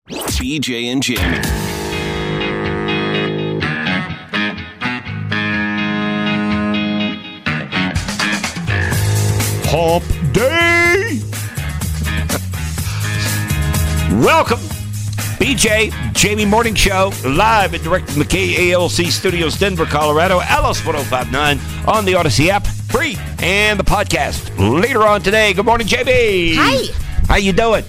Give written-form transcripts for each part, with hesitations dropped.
BJ and Jamie. Hump Day! Welcome, BJ, Jamie Morning Show, live and direct from the KALC Studios, Denver, Colorado, Alice 1059 on the Odyssey app, free, and the podcast later on today. Good morning, JB. Hi. How you doing?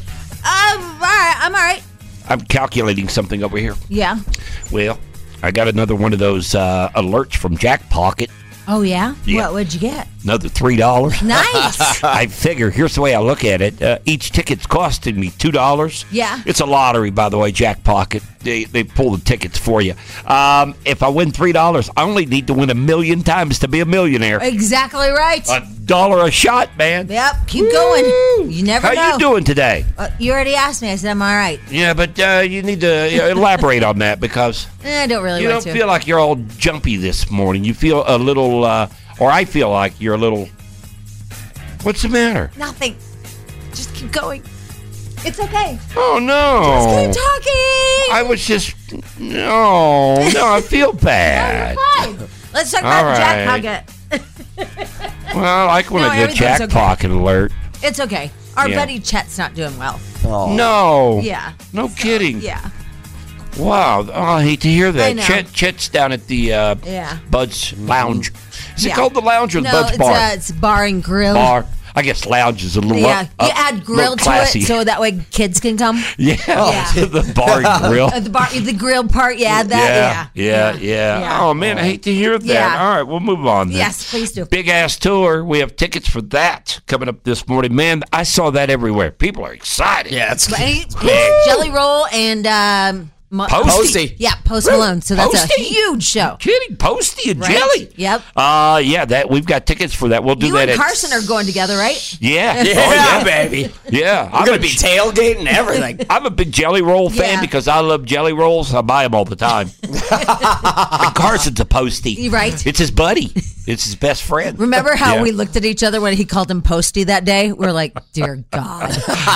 I'm all right. I'm calculating something over here. Yeah. Well, I got another one of those alerts from Jack Pocket. Oh, yeah? Yeah. What'd you get? Another $3. Nice. I figure, here's the way I look at it. Each ticket's costing me $2. Yeah. It's a lottery, by the way, Jack Pocket. They pull the tickets for you. If I win $3, I only need to win 1 million times to be a millionaire. Exactly right. $1 a shot, man. Yep. Keep going. You never know. How you doing today? You already asked me. I said I'm all right. Yeah, but you need to elaborate on that because I don't really you want don't to. feel like you're all jumpy this morning. You feel a little, or I feel like you're a little. What's the matter? Nothing. Just keep going. It's okay. Oh, no. Just keep talking. I was just. No, I feel bad. No, you're fine. Let's talk about All Jack right. Pocket. Well, I like when No, I get everything's Jack okay. Pocket alert. It's okay. Our Yeah. buddy Chet's not doing well. No. Yeah. No kidding. Yeah. Wow. Oh, I hate to hear I that. know. Chet's down at the Yeah. Bud's Lounge. Is it Yeah. called the Lounge or the No, Bud's Bar? it's bar and grill. Bar. I guess Lounge is a little Yeah, up, you add grill little to classy. it so that way kids can come. Yeah. Yeah. The bar and grill. The grill part, you add that. Yeah. Oh, man, I hate to hear that. Yeah. All right, we'll move on then. Yes, please do. Big ass tour. We have tickets for that coming up this morning. Man, I saw that everywhere. People are excited. Yeah, it's But it's Jelly Roll and Posty. Yeah, Post Malone. So that's Posty? a huge show. Kidding, Posty and Right? Jelly. Yep. Yeah, that we've got tickets for that. We'll do You that. and at- Carson are going together, right? Yeah. Yeah, Oh, yeah. baby. Yeah. I'm going to be tailgating everything. I'm a big Jelly Roll fan Yeah. because I love Jelly Rolls. I buy them all the time. And Carson's a Posty. Right. It's his buddy. It's his best friend. Remember how Yeah. we looked at each other when he called him Posty that day? We're like, dear God.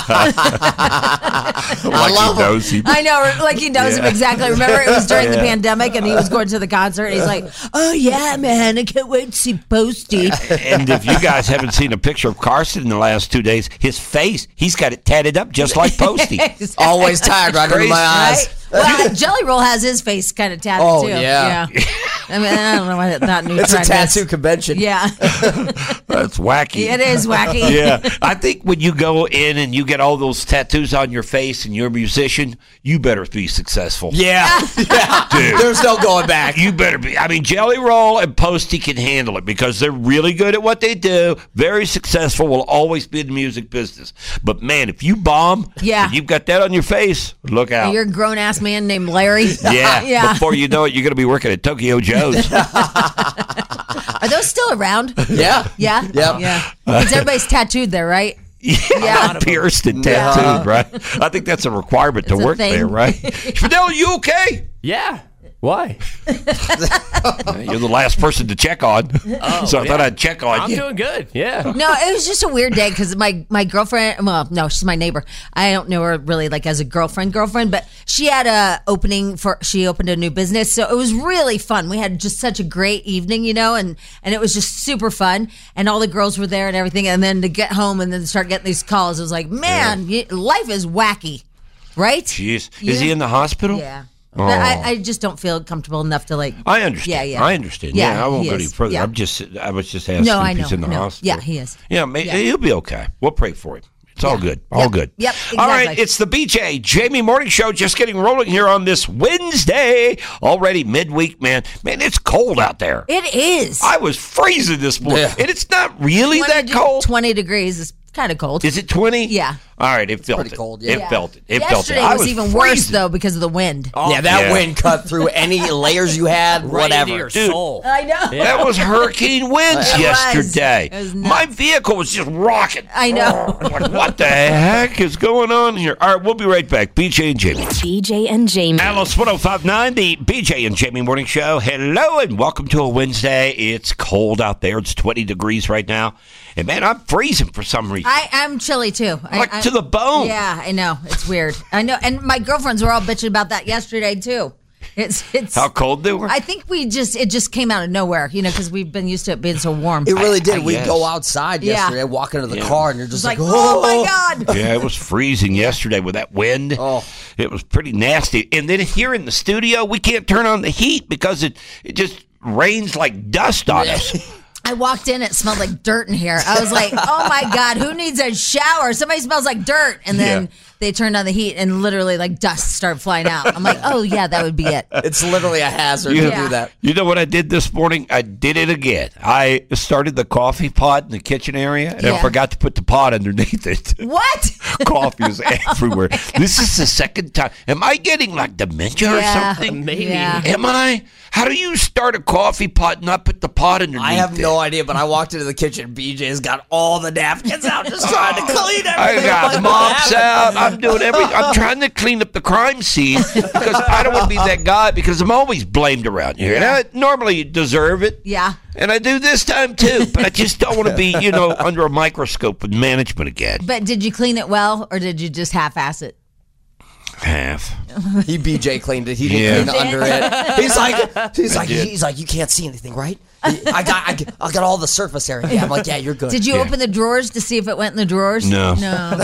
Like he knows him. I know, like he knows him Yeah. exactly. Remember, it was during the pandemic and he was going to the concert. And he's like, oh, yeah, man, I can't wait to see Posty. And if you guys haven't seen a picture of Carson in the last 2 days, his face, he's got it tatted up just like Posty. Always tired right under my eyes. Right? Well, Jelly Roll has his face kind of tatted Oh, too. yeah. I mean, I don't know what that new It's a trend tattoo is. convention. Yeah, That's wacky. it is wacky. Yeah, I think when you go in and you get all those tattoos on your face and you're a musician, you better be successful. Yeah. Yeah. Dude. There's no going back. You better be. I mean, Jelly Roll and Posty can handle it because they're really good at what they do. Very successful. Will always be in the music business. But man, if you bomb, Yeah. and you've got that on your face, look out. You're a grown ass man named Larry. yeah. Yeah. Before you know it, you're going to be working at Tokyo Joe's. Are those still around? Yeah. Yeah. Yep. Yeah. Because everybody's tattooed there, right? Yeah, pierced and tattooed, right? I think that's a requirement to It's a work thing. there, right? Fidel, you okay? Yeah. Why? You're the last person to check on, so I thought I'd check on I'm you. doing good. Yeah. No, it was just a weird day because my girlfriend, well, no, she's my neighbor. I don't know her really like as a girlfriend, but she had she opened a new business. So it was really fun. We had just such a great evening, and it was just super fun. And all the girls were there and everything. And then to get home and then start getting these calls, it was like, man, life is wacky, right? Jeez, is he in the hospital? Yeah. But I just don't feel comfortable enough to like. I understand. Yeah. I understand. Yeah, I won't he go any is. further. Yeah. I was just asking No, if I know. he's in the No. hospital. Yeah, he is. Yeah, he'll be okay. We'll pray for him. It's all good. All good. Yep, All right, exactly. it's the BJ Jamie Morning Show just getting rolling here on this Wednesday. Already midweek, man. Man, it's cold out there. It is. I was freezing this morning. Yeah. And it's not really that cold. 20 degrees is kind of cold. Is it 20? Yeah. All right, it felt pretty it. cold, yeah. It felt it. It felt it. Yesterday I was even freezing. worse though because of the wind. Yeah, that Yeah. wind cut through any layers you had, Right into whatever. your Dude. soul. I know. That was hurricane winds It was. yesterday. It was nuts. My vehicle was just rocking. I know. I'm like, what the heck is going on here? All right, we'll be right back. BJ and Jamie. BJ and Jamie. Alice 1059, the BJ and Jamie Morning Show. Hello and welcome to a Wednesday. It's cold out there. It's 20 degrees right now. And man, I'm freezing for some reason. I'm chilly too. Like to the bone. Yeah, I know. It's weird. I know. And my girlfriends were all bitching about that yesterday too. It's how cold they were. I think it just came out of nowhere, because we've been used to it being so warm. It really did. We guess. go outside yesterday, walk into the car, and you're just like, oh my God. Yeah, it was freezing yesterday with that wind. Oh. It was pretty nasty. And then here in the studio, we can't turn on the heat because it just rains like dust on us. I walked in, it smelled like dirt in here. I was like, oh my God, who needs a shower? Somebody smells like dirt. And then they turned on the heat and literally like dust started flying out. I'm like, oh yeah, that would be it. It's literally a hazard to do that. You know what I did this morning? I did it again. I started the coffee pot in the kitchen area and I forgot to put the pot underneath it. What? Coffee is everywhere. This is the second time. Am I getting like dementia or something? Maybe. Yeah. Am I? How do you start a coffee pot and not put the pot underneath I have it? no idea, but I walked into the kitchen. BJ's got all the napkins out, just trying to clean everything. I got mops out. I'm doing everything. I'm trying to clean up the crime scene because I don't want to be that guy because I'm always blamed around here. And I normally deserve it. Yeah. And I do this time too, but I just don't want to be, under a microscope with management again. But did you clean it well or did you just half-ass it? Half. He BJ cleaned it. He didn't clean under it. He's like, you can't see anything, right? I got all the surface area. Yeah, I'm like, yeah, you're good. Did you open the drawers to see if it went in the drawers? No. No.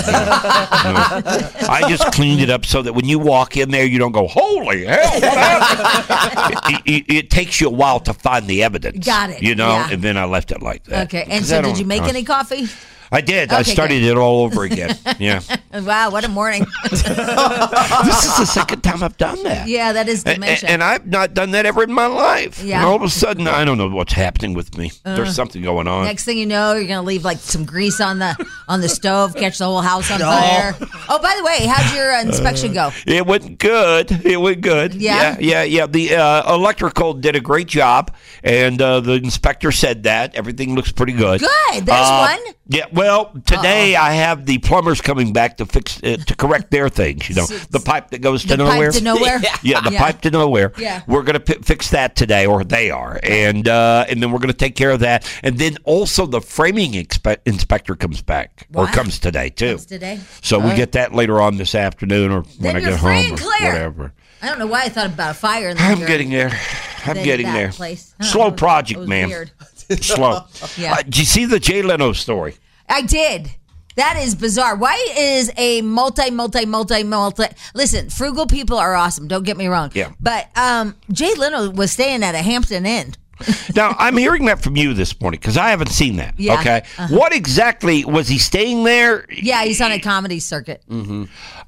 I just cleaned it up so that when you walk in there, you don't go, holy hell, what happened? It takes you a while to find the evidence. Got it. Yeah. And then I left it like that. Okay. And so did you make any coffee? I did. Okay, I started it all over again. Yeah. Wow, what a morning. This is the second time I've done that. Yeah, that is dementia. And I've not done that ever in my life. Yeah. And all of a sudden, I don't know what's happening with me. There's something going on. Next thing you know, you're gonna leave like some grease on the stove, catch the whole house on fire. Oh, by the way, how'd your inspection go? It went good. Yeah? Yeah. The electrical did a great job, and the inspector said that everything looks pretty good. Good. There's one. Yeah. Well, today I have the plumbers coming back to fix to correct their things. The pipe that goes to nowhere. Pipe to nowhere. Yeah, the pipe to nowhere. Yeah. We're going to fix that today, or they are, and then we're going to take care of that. And then also the framing inspector comes back, or comes today too. Comes today. So we get that later on this afternoon, or when I you're get free home, and or clear. whatever. I don't know why I thought about a fire. I'm getting there. I'm getting that there. place. Slow project, It was man. weird. Slow. Yeah. Did you see the Jay Leno story? I did. That is bizarre. Why is a multi? Listen, frugal people are awesome. Don't get me wrong. Yeah. But Jay Leno was staying at a Hampton Inn. Now, I'm hearing that from you this morning because I haven't seen that. Yeah. Okay. What exactly was he staying there? Yeah, he's on a comedy circuit. Mm-hmm.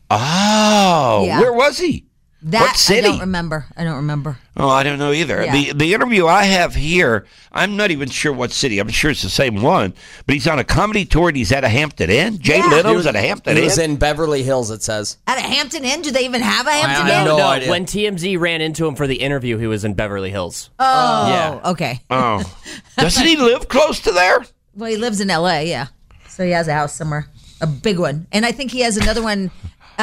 Oh, Yeah. where was he? That What city? I don't remember. Oh, I don't know either. Yeah. The interview I have here, I'm not even sure what city. I'm sure it's the same one, but he's on a comedy tour and he's at a Hampton Inn. Jay Yeah. Leno's at a Hampton He Inn. was in Beverly Hills, it says. At a Hampton Inn? Do they even have a Hampton have Inn? no No, idea. when TMZ ran into him for the interview, he was in Beverly Hills. Oh, Yeah. okay. Oh, doesn't he live close to there? Well, he lives in L.A., yeah. So he has a house somewhere, a big one. And I think he has another one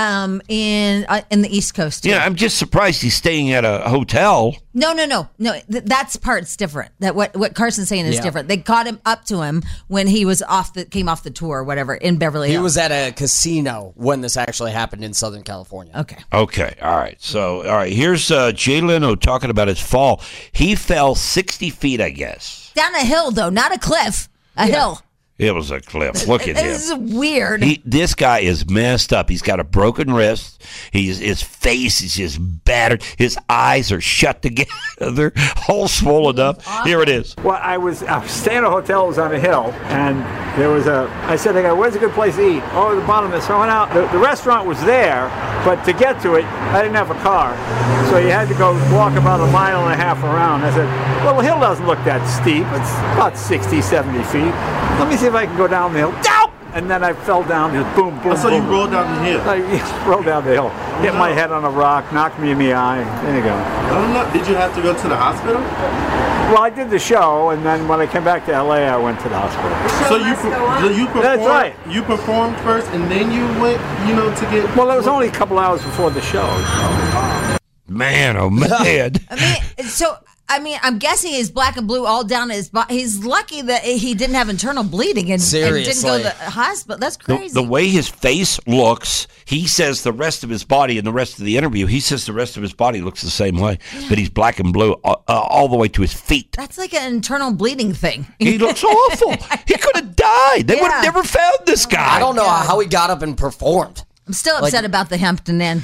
in the East Coast, too. Yeah, I'm just surprised he's staying at a hotel. No. That's part's different. That what Carson's saying is different. They caught him up to him when he was came off the tour or whatever in Beverly Hills. He was at a casino when this actually happened in Southern California. Okay. All right. So, here's Jay Leno talking about his fall. He fell 60 feet, I guess. Down a hill, though, not a cliff. A hill. It was a cliff. Look at him. This is weird. This guy is messed up. He's got a broken wrist. His face is just battered. His eyes are shut together, all swollen up. Here it is. Well, I was staying at a hotel. It was on a hill, and there was I said, "I go, where's a good place to eat?" Oh, the bottom of this. So I went out. The restaurant was there, but to get to it, I didn't have a car, so you had to go walk about 1.5 miles around. I said, "Well, the hill doesn't look that steep. It's about 60, 70 feet. Let me see if I can go down the hill." Down! And then I fell down, just boom, boom, So boom. you rolled down the hill? I rolled down the hill, hit my head on a rock, knocked me in the eye. There you go. I don't know. Did you have to go to the hospital? Well, I did the show, and then when I came back to LA, I went to the hospital. So you performed. That's right. You performed first, and then you went, to get. Well, it was only a couple hours before the show. Man, oh man. I mean, so I mean, I'm guessing he's black and blue all down his body. He's lucky that he didn't have internal bleeding and didn't go to the hospital. That's crazy. The way his face looks, he says the rest of his body, in the rest of the interview, he says the rest of his body looks the same way, but he's black and blue all the way to his feet. That's like an internal bleeding thing. He looks awful. He could have died. They would have never found this guy. I don't know how he got up and performed. I'm still upset about the Hampton Inn.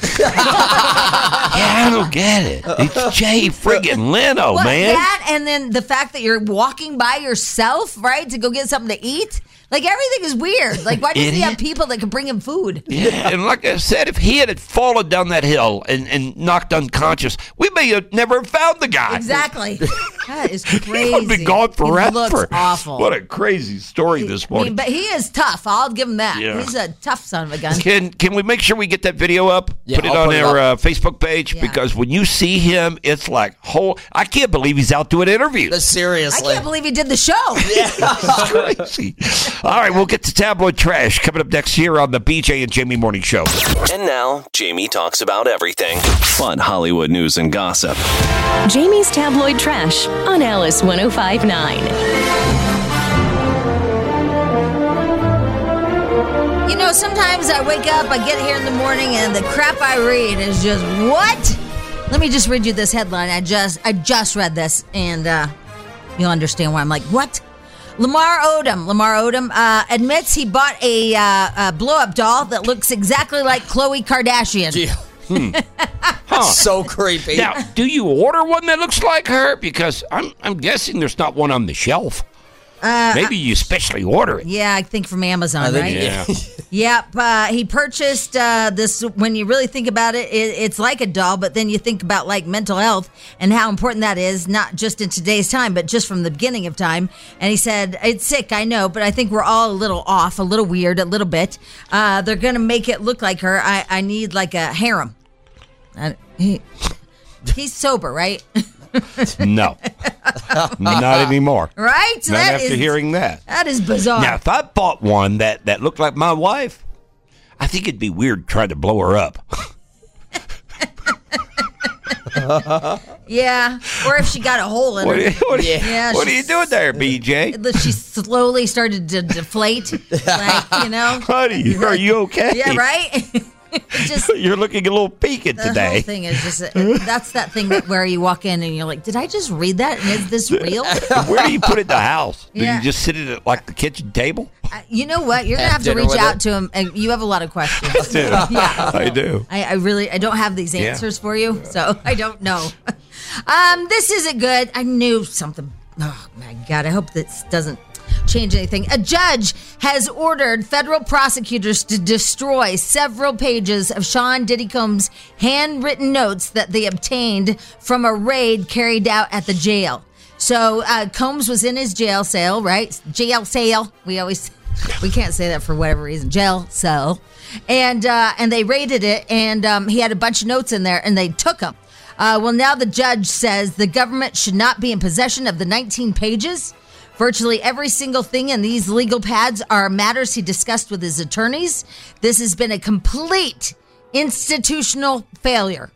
I don't get it. It's Jay friggin' Leno, man. That and then the fact that you're walking by yourself, right, to go get something to eat. Like, everything is weird. Like, why doesn't he have people that can bring him food? Yeah, and like I said, if he had fallen down that hill and knocked unconscious, we may have never found the guy. Exactly. That is crazy. He would have been gone forever. He looks awful. What a crazy story this morning. But he is tough. I'll give him that. Yeah. He's a tough son of a gun. Can we make sure we get that video up? Yeah, put it on our Facebook page, because when you see him, it's like, I can't believe he's out doing interviews. Seriously. I can't believe he did the show. It's crazy. All right, we'll get to tabloid trash coming up next year on the BJ and Jamie Morning Show. And now, Jamie talks about everything. Fun Hollywood news and gossip. Jamie's Tabloid Trash on Alice 105.9. You know, sometimes I wake up, I get here in the morning, and the crap I read is just, what? Let me just read you this headline. I just read this, and you'll understand why I'm like, what? Lamar Odom admits he bought a blow-up doll that looks exactly like Khloe Kardashian. So creepy. Now, do you order one that looks like her? Because I'm guessing there's not one on the shelf. Maybe you specially order it. Yeah, I think from Amazon, right? Yeah. Yep. He purchased this. When you really think about it, it's like a doll, but then you think about like mental health and how important that is, not just in today's time, but just from the beginning of time. And he said, it's sick, I know, but I think we're all a little off, a little weird, a little bit. They're going to make it look like her. I need like a harem. He's sober, right? No. Not anymore. Right? So not after hearing that. That is bizarre. Now, if I bought one that looked like my wife, I think it'd be weird trying to blow her up. Yeah. Or if she got a hole in her. What are you doing there, BJ? She slowly started to deflate. Like, you know. Honey, are you okay? Yeah, right? You're looking a little peaked today. The whole thing is just, that's that thing where you walk in and you're like, did I just read that? And is this real? Where do you put it in the house? Do Yeah. you just sit at like the kitchen table? You know what? You're going to have to reach out to him. And you have a lot of questions. I do. Yeah. I do. I don't have these answers for you, so I don't know. This isn't good. I knew something. Oh, my God. I hope this doesn't change anything. A judge has ordered federal prosecutors to destroy several pages of Sean Diddy Combs' handwritten notes that they obtained from a raid carried out at the jail. So Combs was in his jail cell, right? Jail cell. We can't say that for whatever reason. Jail cell. And they raided it, and he had a bunch of notes in there, and they took them. Well, now the judge says the government should not be in possession of the 19 pages. Virtually every single thing in these legal pads are matters he discussed with his attorneys. This has been a complete institutional failure.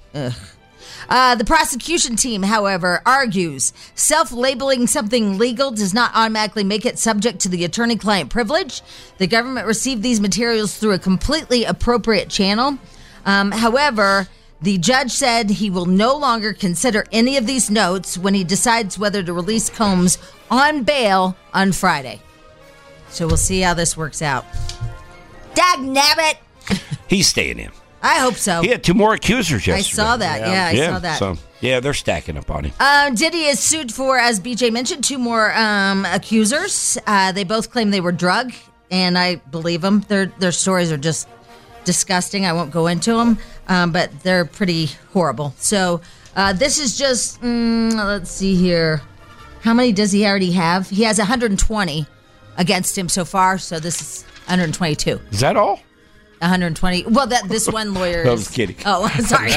The prosecution team, however, argues self-labeling something legal does not automatically make it subject to the attorney-client privilege. The government received these materials through a completely appropriate channel. However, the judge said he will no longer consider any of these notes when he decides whether to release Combs on bail on Friday. So we'll see how this works out. Dagnabbit! He's staying in. I hope so. He had 2 more accusers yesterday. I saw that. Yeah, I saw that. So, yeah, they're stacking up on him. Diddy is sued for, as BJ mentioned, 2 more accusers. They both claim they were drugged, and I believe them. Their stories are just disgusting. I won't go into them, but they're pretty horrible. So this is just, let's see here. How many does he already have? He has 120 against him so far, so this is 122. Is that all? 120. Well, this one lawyer is... I was kidding. Oh, sorry.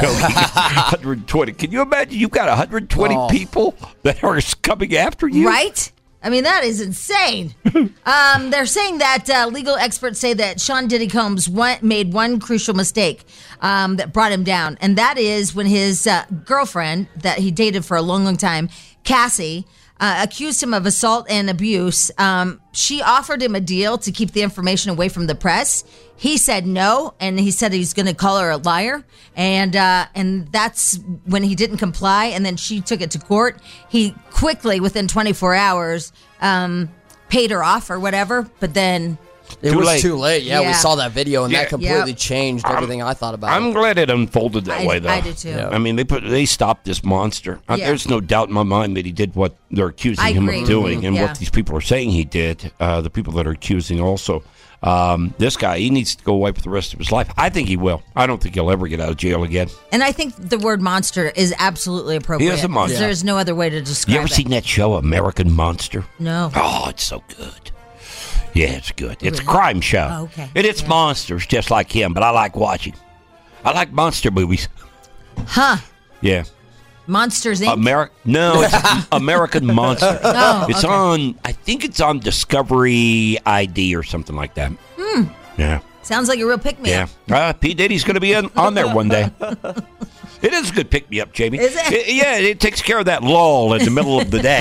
120. Can you imagine you've got 120 people that are coming after you? Right? I mean, that is insane. They're saying that legal experts say that Sean Diddy Combs made one crucial mistake that brought him down. And that is when his girlfriend that he dated for a long, long time, Cassie, accused him of assault and abuse. She offered him a deal to keep the information away from the press. He said no, and he said he's going to call her a liar. And that's when he didn't comply, and then she took it to court. He quickly, within 24 hours, paid her off or whatever, but then... It was too late. Yeah, Yeah. we saw that video, and that completely Yep. changed everything I thought about I'm it. glad it unfolded that way, though. I do too. Yeah. I mean, they stopped this monster. Yeah. There's no doubt in my mind that he did what they're accusing I him agree. of doing, and Yeah. what these people are saying he did. The people that are accusing also. This guy, he needs to go away for the rest of his life. I think he will. I don't think he'll ever get out of jail again. And I think the word monster is absolutely appropriate. He is a monster. There's no other way to describe You ever it. seen that show, American Monster? No. Oh, it's so good. Yeah, it's good. It's a crime show. Oh, okay. And it's monsters just like him, but I like watching. I like monster movies. Huh. Yeah. Monsters, Inc.? No, it's American Monster. Oh, It's okay. on, I think it's on Discovery ID or something like that. Yeah. Sounds like a real pick-me-up. Yeah. P. Diddy's going to be on there one day. It is a good pick-me-up, Jamie. Is it? Yeah, it takes care of that lull in the middle of the day.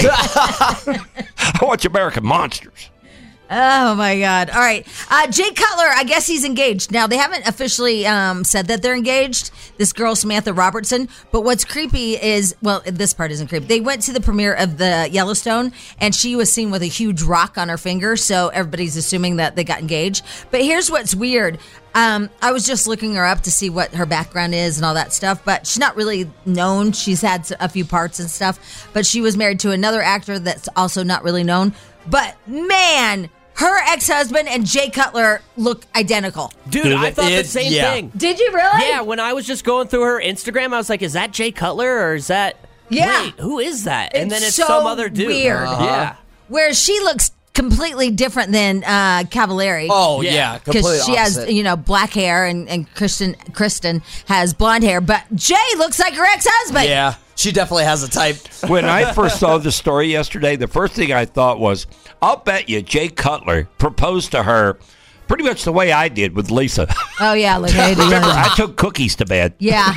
I watch American Monsters. Oh, my God. All right. Jay Cutler, I guess he's engaged. Now, they haven't officially said that they're engaged, this girl, Samantha Robertson. But what's creepy is, well, this part isn't creepy. They went to the premiere of the Yellowstone, and she was seen with a huge rock on her finger. So everybody's assuming that they got engaged. But here's what's weird. I was just looking her up to see what her background is and all that stuff, but she's not really known. She's had a few parts and stuff, but she was married to another actor that's also not really known. But, man... her ex-husband and Jay Cutler look identical. Dude, I thought the same thing. Did you really? Yeah, when I was just going through her Instagram, I was like, is that Jay Cutler or is that... Yeah. Wait, who is that? And It's then it's so some other dude. weird. Yeah. Whereas she looks completely different than Cavallari. Oh, Yeah. yeah, completely Because she has, opposite. black hair and Kristen has blonde hair. But Jay looks like her ex-husband. Yeah, she definitely has a type. When I first saw the story yesterday, the first thing I thought was, I'll bet you Jay Cutler proposed to her pretty much the way I did with Lisa. Oh, yeah. Like, hey, Remember, I took cookies to bed. yeah.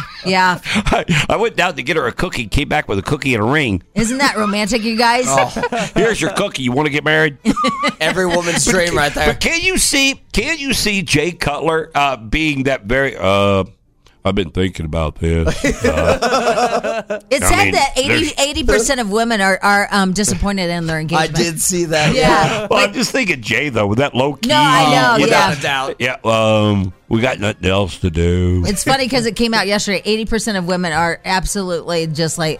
I went down to get her a cookie, came back with a cookie and a ring. Isn't that romantic, you guys? Oh. Here's your cookie. You want to get married? Every woman's dream right there. But can't you see Jay Cutler being that very, I've been thinking about this. It said that 80% of women are disappointed in their I engagement. did see that. Yeah. Well, I'm just thinking Jay, though, with that low key. No, I know. Without Yeah. a doubt. Yeah, we got nothing else to do. It's funny because it came out yesterday. 80% of women are absolutely just like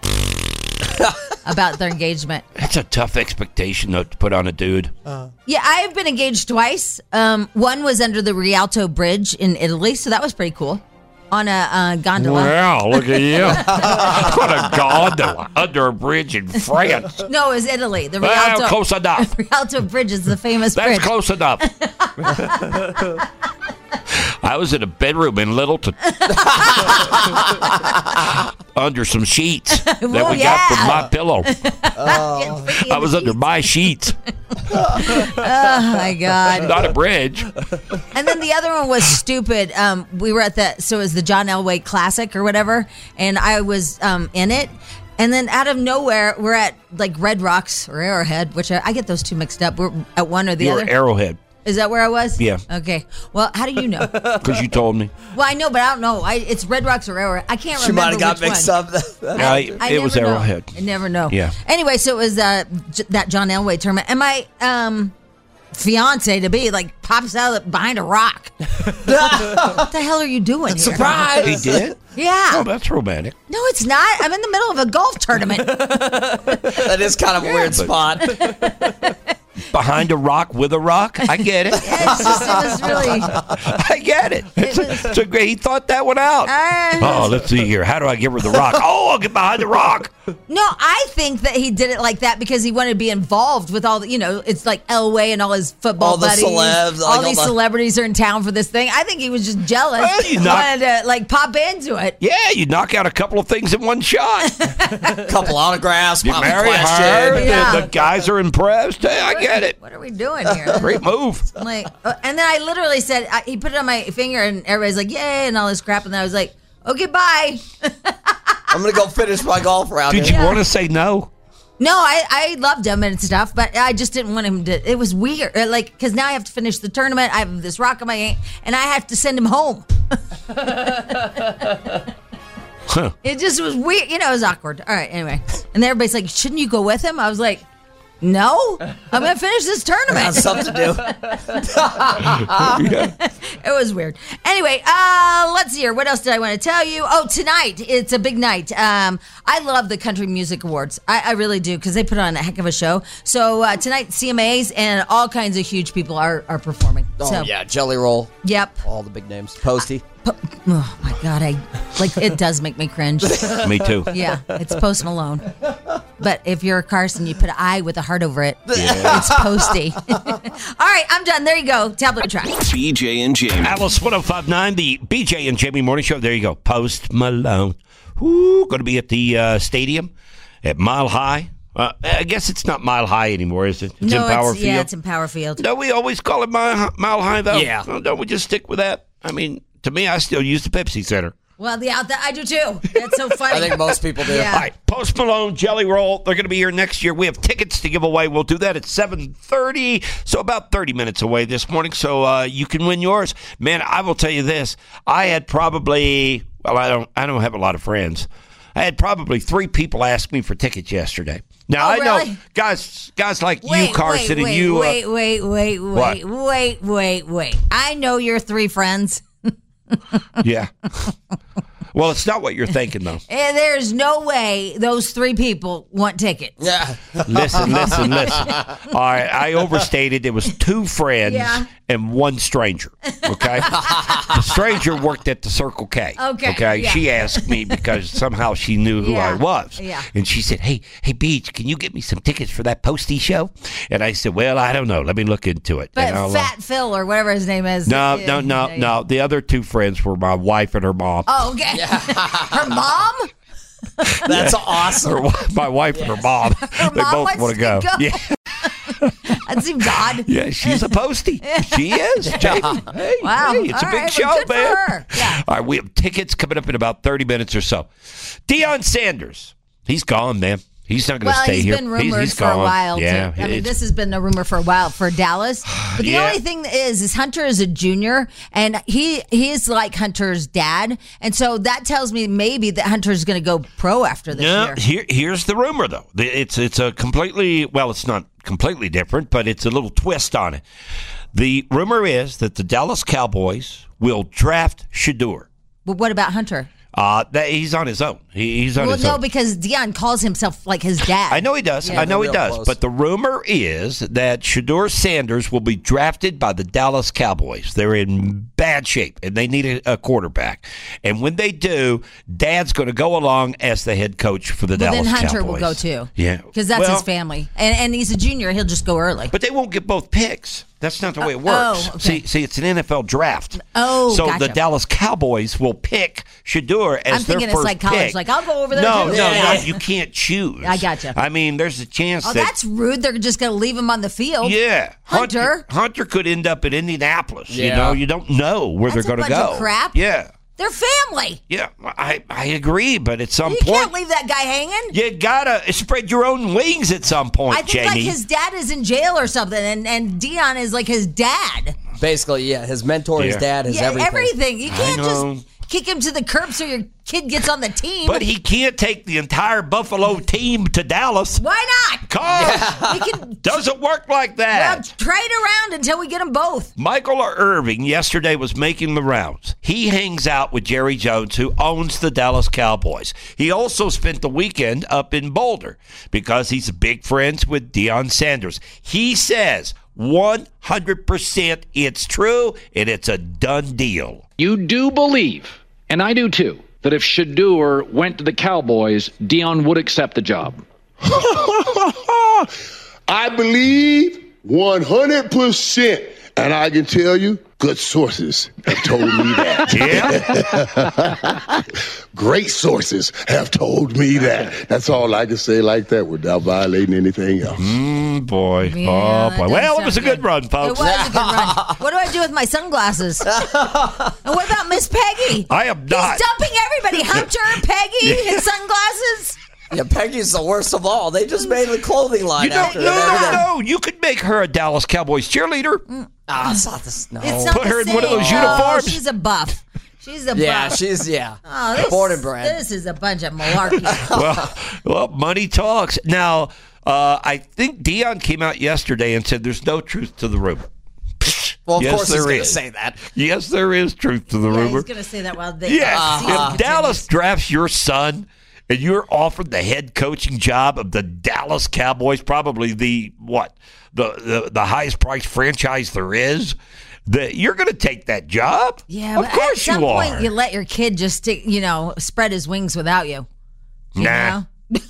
about their engagement. That's a tough expectation, though, to put on a dude. Yeah, I've been engaged twice. One was under the Rialto Bridge in Italy, so that was pretty cool. On a gondola. Wow, look at you. What a gondola under a bridge in France. No, it was Italy. The Well, Rialto, close enough. Rialto Bridge is the famous That's bridge. close enough. I was in a bedroom in Littleton under some sheets that Well, we got from yeah. my pillow. I was under my sheets, Oh my God. not a bridge. And then the other one was stupid. We were at it was the John Elway Classic or whatever, and I was in it. And then out of nowhere, we're at like Red Rocks or Arrowhead, which I get those two mixed up. We're at one or the You other. were Arrowhead Is that where I was? Yeah. Okay. Well, how do you know? because you told me. Well, I know, but I don't know. It's Red Rocks or Arrowhead. I can't She remember might have got which mixed one. up. I It was never know. Arrowhead. I never know. Yeah. Anyway, so it was that John Elway tournament, and my fiance to be like pops out behind a rock. What the hell are you doing here? Surprise! He did? Yeah. Oh, that's romantic. No, it's not. I'm in the middle of a golf tournament. That is kind of a weird spot. Behind a rock with a rock? I get it. It's just, it was really. I get it. was- So great. He thought that one out. Oh, let's see here. How do I give her the rock? Oh, I'll get behind the rock. No, I think that he did it like that because he wanted to be involved with all the, it's like Elway and all his football All the buddies. celebs, all these celebrities are in town for this thing. I think he was just jealous. Well, He wanted to pop into it. Yeah, you knock out a couple of things in one shot. Couple autographs, You pop a marry her. question. Yeah. The guys are impressed. Hey, I get it. What are we doing here? Great move. I'm like, and then I literally said, he put it on my finger and everybody's like, yay, and all this crap. And then I was like, okay, bye. I'm going to go finish my golf round. Did you want to say no? No, I loved him and stuff, but I just didn't want him to. It was weird, because now I have to finish the tournament. I have this rock on my hand, and I have to send him home. Huh. It just was weird. It was awkward. All right, anyway. And then everybody's like, shouldn't you go with him? I was like, no, I'm going to finish this tournament. That's something to do. It was weird. Anyway, let's see here. What else did I want to tell you? Oh, tonight. It's a big night. I love the Country Music Awards. I really do, because they put on a heck of a show. So tonight, CMAs and all kinds of huge people are performing. Oh, yeah. Jelly Roll. Yep. All the big names. Posty. Oh, my God. It does make me cringe. Me too. Yeah, it's Post Malone. But if you're a Carson, you put an I with a heart over it. Yeah. It's Posty. All right, I'm done. There you go. Tablet track. BJ and Jamie. Alice 105.9, the BJ and Jamie Morning Show. There you go. Post Malone. Going to be at the stadium at Mile High. I guess it's not Mile High anymore, is it? It's in Power Field. Yeah, it's in Power Field. No, we always call it Mile High, though. Yeah. Don't we just stick with that? I mean, to me, I still use the Pepsi Center. Well, I do too. That's so funny. I think most people do. Yeah. All right, Post Malone, Jelly Roll, they're going to be here next year. We have tickets to give away. We'll do that at 7:30, so about 30 minutes away this morning, so you can win yours. Man, I will tell you this. I had probably, I don't have a lot of friends. I had probably 3 people ask me for tickets yesterday. Now, I know really? guys like you, Carson, and you. Wait. I know your 3 friends. Yeah. Well, it's not what you're thinking, though. And there's no way those 3 people want tickets. Yeah. Listen. All right, I overstated. It was 2 friends and 1 stranger, okay? The stranger worked at the Circle K. Okay. Yeah. She asked me because somehow she knew who I was. Yeah. And she said, hey, Beach, can you get me some tickets for that Posty show? And I said, well, I don't know. Let me look into it. But and Fat Phil or whatever his name is. No. The other 2 friends were my wife and her mom. Oh, okay. Her mom? That's awesome. My wife and her mom. They mom both wants want to go. Yeah. That seems odd. Yeah, she's a Posty. She is. Jamie. Hey, Wow. hey, it's All a big right, show, well, good for man. her. Yeah. All right, we have tickets coming up in about 30 minutes or so. Deion Sanders, he's gone, man. He's not going to stay he's here. been rumored he's for a gone. while. Yeah, I mean, this has been a rumor for a while for Dallas. But the only thing is Hunter is a junior, and he is like Hunter's dad, and so that tells me maybe that Hunter's going to go pro after this year. Here's the rumor, though. It's a completely, well, it's not completely different, but it's a little twist on it. The rumor is that the Dallas Cowboys will draft Shedeur. But what about Hunter? He's on his own. He's on his own. Well, no, because Deion calls himself like his dad. I know he does. Yeah. I know he does. Close. But the rumor is that Shedeur Sanders will be drafted by the Dallas Cowboys. They're in bad shape, and they need a quarterback. And when they do, Dad's going to go along as the head coach for the Dallas then Hunter Cowboys. will go too. Yeah. Because that's his family. And he's a junior. He'll just go early. But they won't get both picks. That's not the way it works. okay. See, it's an NFL draft. Oh, so gotcha. the Dallas Cowboys will pick Shedeur as I'm thinking their first it's like college. pick. Like, I'll go over there No, too. no, you can't choose. I gotcha. I mean, there's a chance Oh, that that's rude. They're just going to leave him on the field. yeah, Hunter. Hunter could end up in Indianapolis. You Yeah. know, you don't know where That's they're going a to bunch go. of crap. Yeah, They're family. yeah, I agree, but at some You point, can't leave that guy hanging. you gotta spread your own wings at some point, I think Jamie. like his dad is in jail or something, and Deion is like his dad. Basically, yeah. His mentor, his dad, his everything. You can't know. just kick him to the curb so your kid gets on the team. But he can't take the entire Buffalo team to Dallas. Why not? Cause We can doesn't work like well, that. trade around until we get them both. Michael Irving yesterday was making the rounds. He hangs out with Jerry Jones, who owns the Dallas Cowboys. He also spent the weekend up in Boulder because he's big friends with Deion Sanders. He says 100% it's true, and it's a done deal. You do believe, and I do too, that if Shedeur went to the Cowboys, Deion would accept the job? I believe 100%. And I can tell you, good sources have told me that. Yeah? Great sources have told me that. That's all I can say like that without violating anything else. Boy. Yeah, Oh, boy. Well, it was a good run, It folks. was a good run. What do I do with my sunglasses? And what about Miss Peggy? I am not. He's dumping everybody. Hunter, Peggy, his sunglasses. Yeah, Peggy's the worst of all. They just made a clothing line You don't, after no. You could make her a Dallas Cowboys cheerleader. It's not this. No. It's not Put her the in one of same. those uniforms. She's a buff. She's a Yeah, buff. she's Oh, this, born and bred. This is a bunch of malarkey. Well, money talks. Now, I think Deion came out yesterday and said there's no truth to the rumor. Well, of Yes, course he's there going to is. say that. Yes, there is truth to the Yeah, rumor. he's going to say that while they Yes, season if Dallas continues. drafts your son and you're offered the head coaching job of the Dallas Cowboys, probably the highest priced franchise there is, you're going to take that job. Yeah, of but course at some you point are. you let your kid just spread his wings without you. You Nah. know?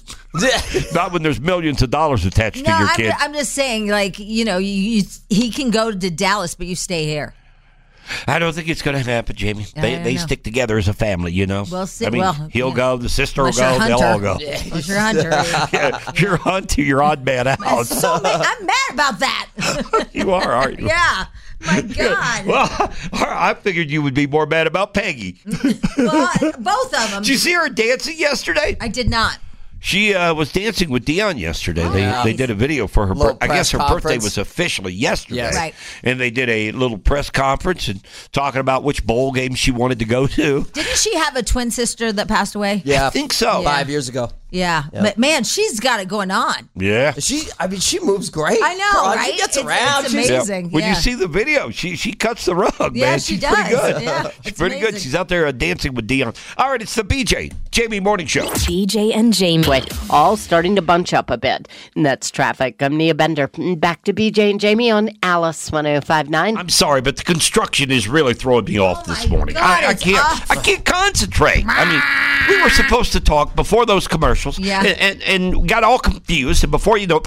Not when there's millions of dollars attached No, to your kid. I'm just saying, like, he can go to Dallas, but you stay here. I don't think it's going to happen, Jamie. I They don't know. stick together as a family, you know. We'll see. I mean, Well, he'll yeah. go, the sister will Unless go, you're they'll all Hunter. go. Unless you're Hunter. Yeah, you're Hunter, you're odd man out. I'm mad about that. You are, aren't you? Yeah. My God. Well, I figured you would be more mad about Peggy. Well, both of them. Did you see her dancing yesterday? I did not. She was dancing with Deion yesterday. They did a video for her. Little I guess her press birthday conference. was officially yesterday. Yes. Right. And they did a little press conference and talking about which bowl game she wanted to go to. Didn't she have a twin sister that passed away? Yeah, I think so. 5 years ago. Yeah. But man, she's got it going on. Yeah. She moves great. I know, Girl, right? She gets It's around. She's- amazing. When Yeah. you see the video, she cuts the rug, Yeah, man. she She's pretty does. good. Yeah, She's it's pretty good. amazing. She's out there dancing with Deion. All right, it's the BJ Jamie Morning Show. BJ and Jamie. All starting to bunch up a bit. And that's traffic. I'm Nia Bender. Back to BJ and Jamie on Alice 105.9. I'm sorry, but the construction is really throwing me off this my morning. God, I it's can't. awful. I can't concentrate. I mean, we were supposed to talk before those commercials, Yeah. and got all confused. And before you know,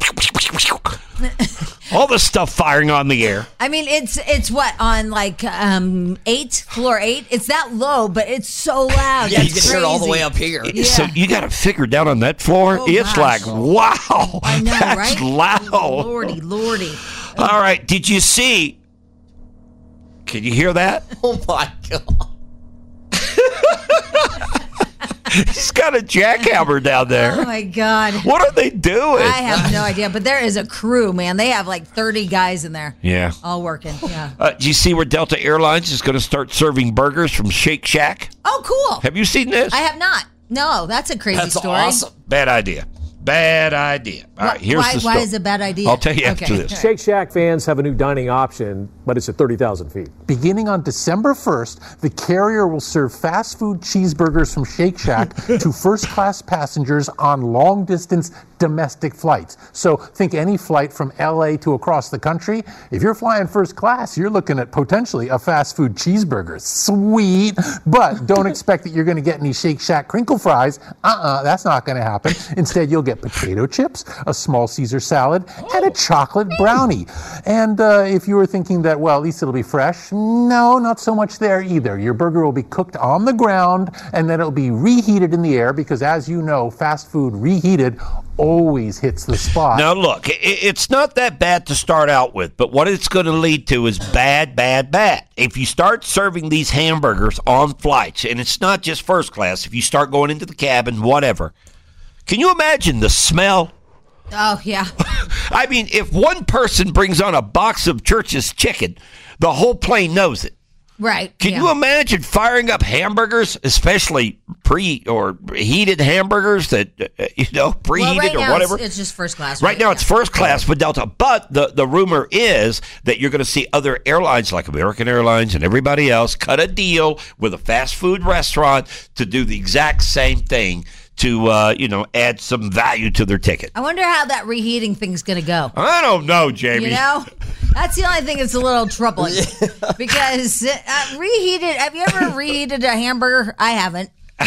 all this stuff firing on the air. I mean, it's what, on like floor 8? It's that low, but it's so loud. Yeah, you It's can hear it all the crazy. way up here. Yeah. So you got to figure down on that floor. Oh, it's gosh. like, wow, I know, that's right? loud. Lordy. All right, did you see? Can you hear that? Oh my God. He's got a jackhammer down Oh there. my God. What are they doing? I have no idea, but there is a crew, man. They have like 30 guys in there. Yeah. All working. Yeah. Do you see where Delta Airlines is going to start serving burgers from Shake Shack? Oh, cool. Have you seen this? I have not. No, that's a crazy That's story. awesome. Bad idea. Bad idea. All right, here's the story. Why is it a bad idea? I'll tell you after Okay. this. Shake Shack fans have a new dining option, but it's at 30,000 feet. Beginning on December 1st, the carrier will serve fast food cheeseburgers from Shake Shack to first-class passengers on long-distance domestic flights. So think any flight from LA to across the country. If you're flying first class, you're looking at potentially a fast food cheeseburger. Sweet. But don't expect that you're going to get any Shake Shack crinkle fries. That's not going to happen. Instead, you'll get potato chips, a small Caesar salad, and a chocolate brownie. And if you were thinking that, well, at least it'll be fresh, no, not so much there either. Your burger will be cooked on the ground, and then it'll be reheated in the air because, as you know, fast food reheated always hits the spot. Now, look, it's not that bad to start out with, but what it's going to lead to is bad, bad, bad. If you start serving these hamburgers on flights, and it's not just first class, if you start going into the cabin, whatever, can you imagine the smell? Oh, yeah. I mean, if one person brings on a box of Church's chicken, the whole plane knows it. Right. Can you imagine firing up hamburgers, especially pre or heated hamburgers that, preheated right or now whatever? It's just first class. Right now, it's first class with Delta. But the rumor is that you're going to see other airlines like American Airlines and everybody else cut a deal with a fast food restaurant to do the exact same thing to, add some value to their ticket. I wonder how that reheating thing's going to go. I don't know, Jamie. You know? That's the only thing that's a little troubling. Because reheated, have you ever reheated a hamburger? I haven't. but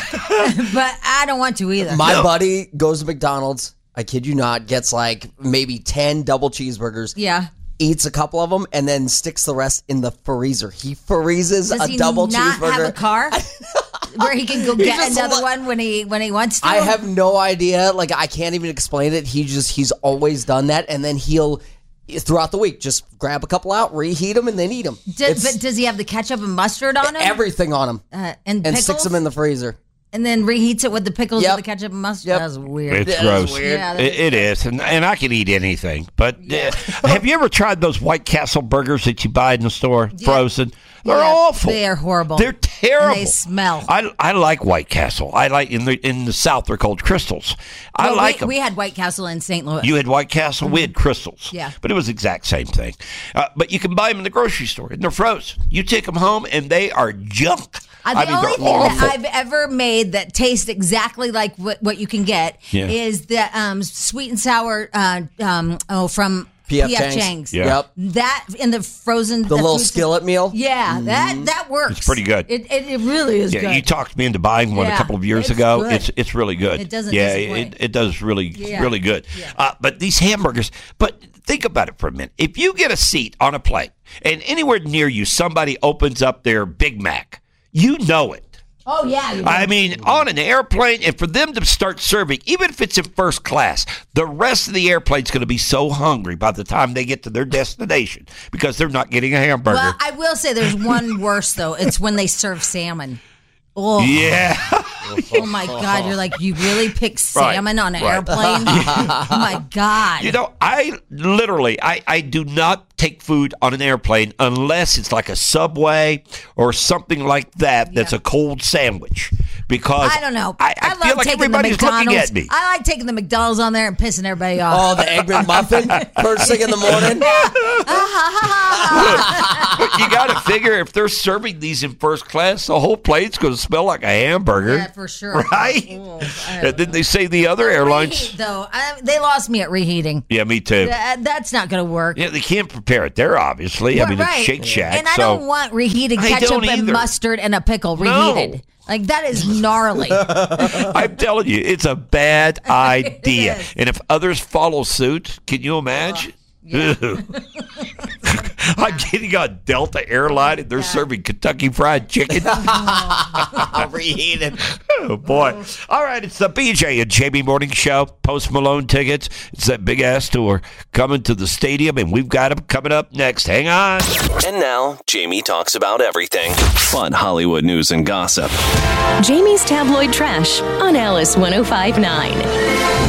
I don't want to either. My buddy goes to McDonald's. I kid you not. Gets like maybe 10 double cheeseburgers. Yeah. Eats a couple of them and then sticks the rest in the freezer. He freezes a double cheeseburger. Does he not have a car where he can go get another one when he wants to? I have no idea. Like, I can't even explain it. He's always done that, and then he'll throughout the week just grab a couple out, reheat them, and then eat them. But does he have the ketchup and mustard on him? Everything on him, and sticks them in the freezer. And then reheats it with the pickles and the ketchup and mustard. Yep. That's weird. It's gross. Weird. Yeah, It is. And I can eat anything. But have you ever tried those White Castle burgers that you buy in the store, frozen? They're awful. They're horrible. They're terrible. And they smell. I like White Castle. I like in the South they're called Crystals. I like them. We had White Castle in St. Louis. You had White Castle. We had Crystals. Yeah. But it was the exact same thing. But you can buy them in the grocery store, and they're frozen. You take them home, and they are junk. The only thing that I've ever made that tastes exactly like what you can get is the sweet and sour from P.F. Chang's. Yeah. Yep. That in the frozen... The little skillet meal? Yeah, that works. It's pretty good. It really is good. You talked me into buying one a couple of years ago. Good. It's really good. It doesn't disappoint. It does really good. Yeah. But these hamburgers... But think about it for a minute. If you get a seat on a plane and anywhere near you somebody opens up their Big Mac... You know it. Oh, yeah. I mean, on an airplane, and for them to start serving, even if it's in first class, the rest of the airplane's going to be so hungry by the time they get to their destination because they're not getting a hamburger. Well, I will say there's one worse, though. It's when they serve salmon. Oh. Yeah. Oh, my God. You're like, you really pick salmon on an airplane? Oh, my God. You know, I do not take food on an airplane unless it's like a Subway or something like that that's a cold sandwich. Because I don't know. I feel like everybody's looking at me. I like taking the McDonald's on there and pissing everybody off. Oh, the Eggman muffin first thing in the morning. You got to figure if they're serving these in first class, the whole plane's going to smell like a hamburger. Yeah, for sure. Right? And then they say the other airlines. Reheat, though, they lost me at reheating. Yeah, me too. That's not going to work. Yeah, they can't prepare it there, obviously. I mean, it's Shake Shack. And I don't want reheated ketchup and mustard and a pickle reheated. No. Like, that is gnarly. I'm telling you, it's a bad idea. And if others follow suit, can you imagine? I'm getting on Delta Airline and they're serving Kentucky Fried Chicken. Reheated. Oh, boy. All right, it's the BJ and Jamie Morning Show. Post Malone tickets. It's that big-ass tour coming to the stadium, and we've got them coming up next. Hang on. And now, Jamie talks about everything. Fun Hollywood news and gossip. Jamie's Tabloid Trash on Alice 105.9.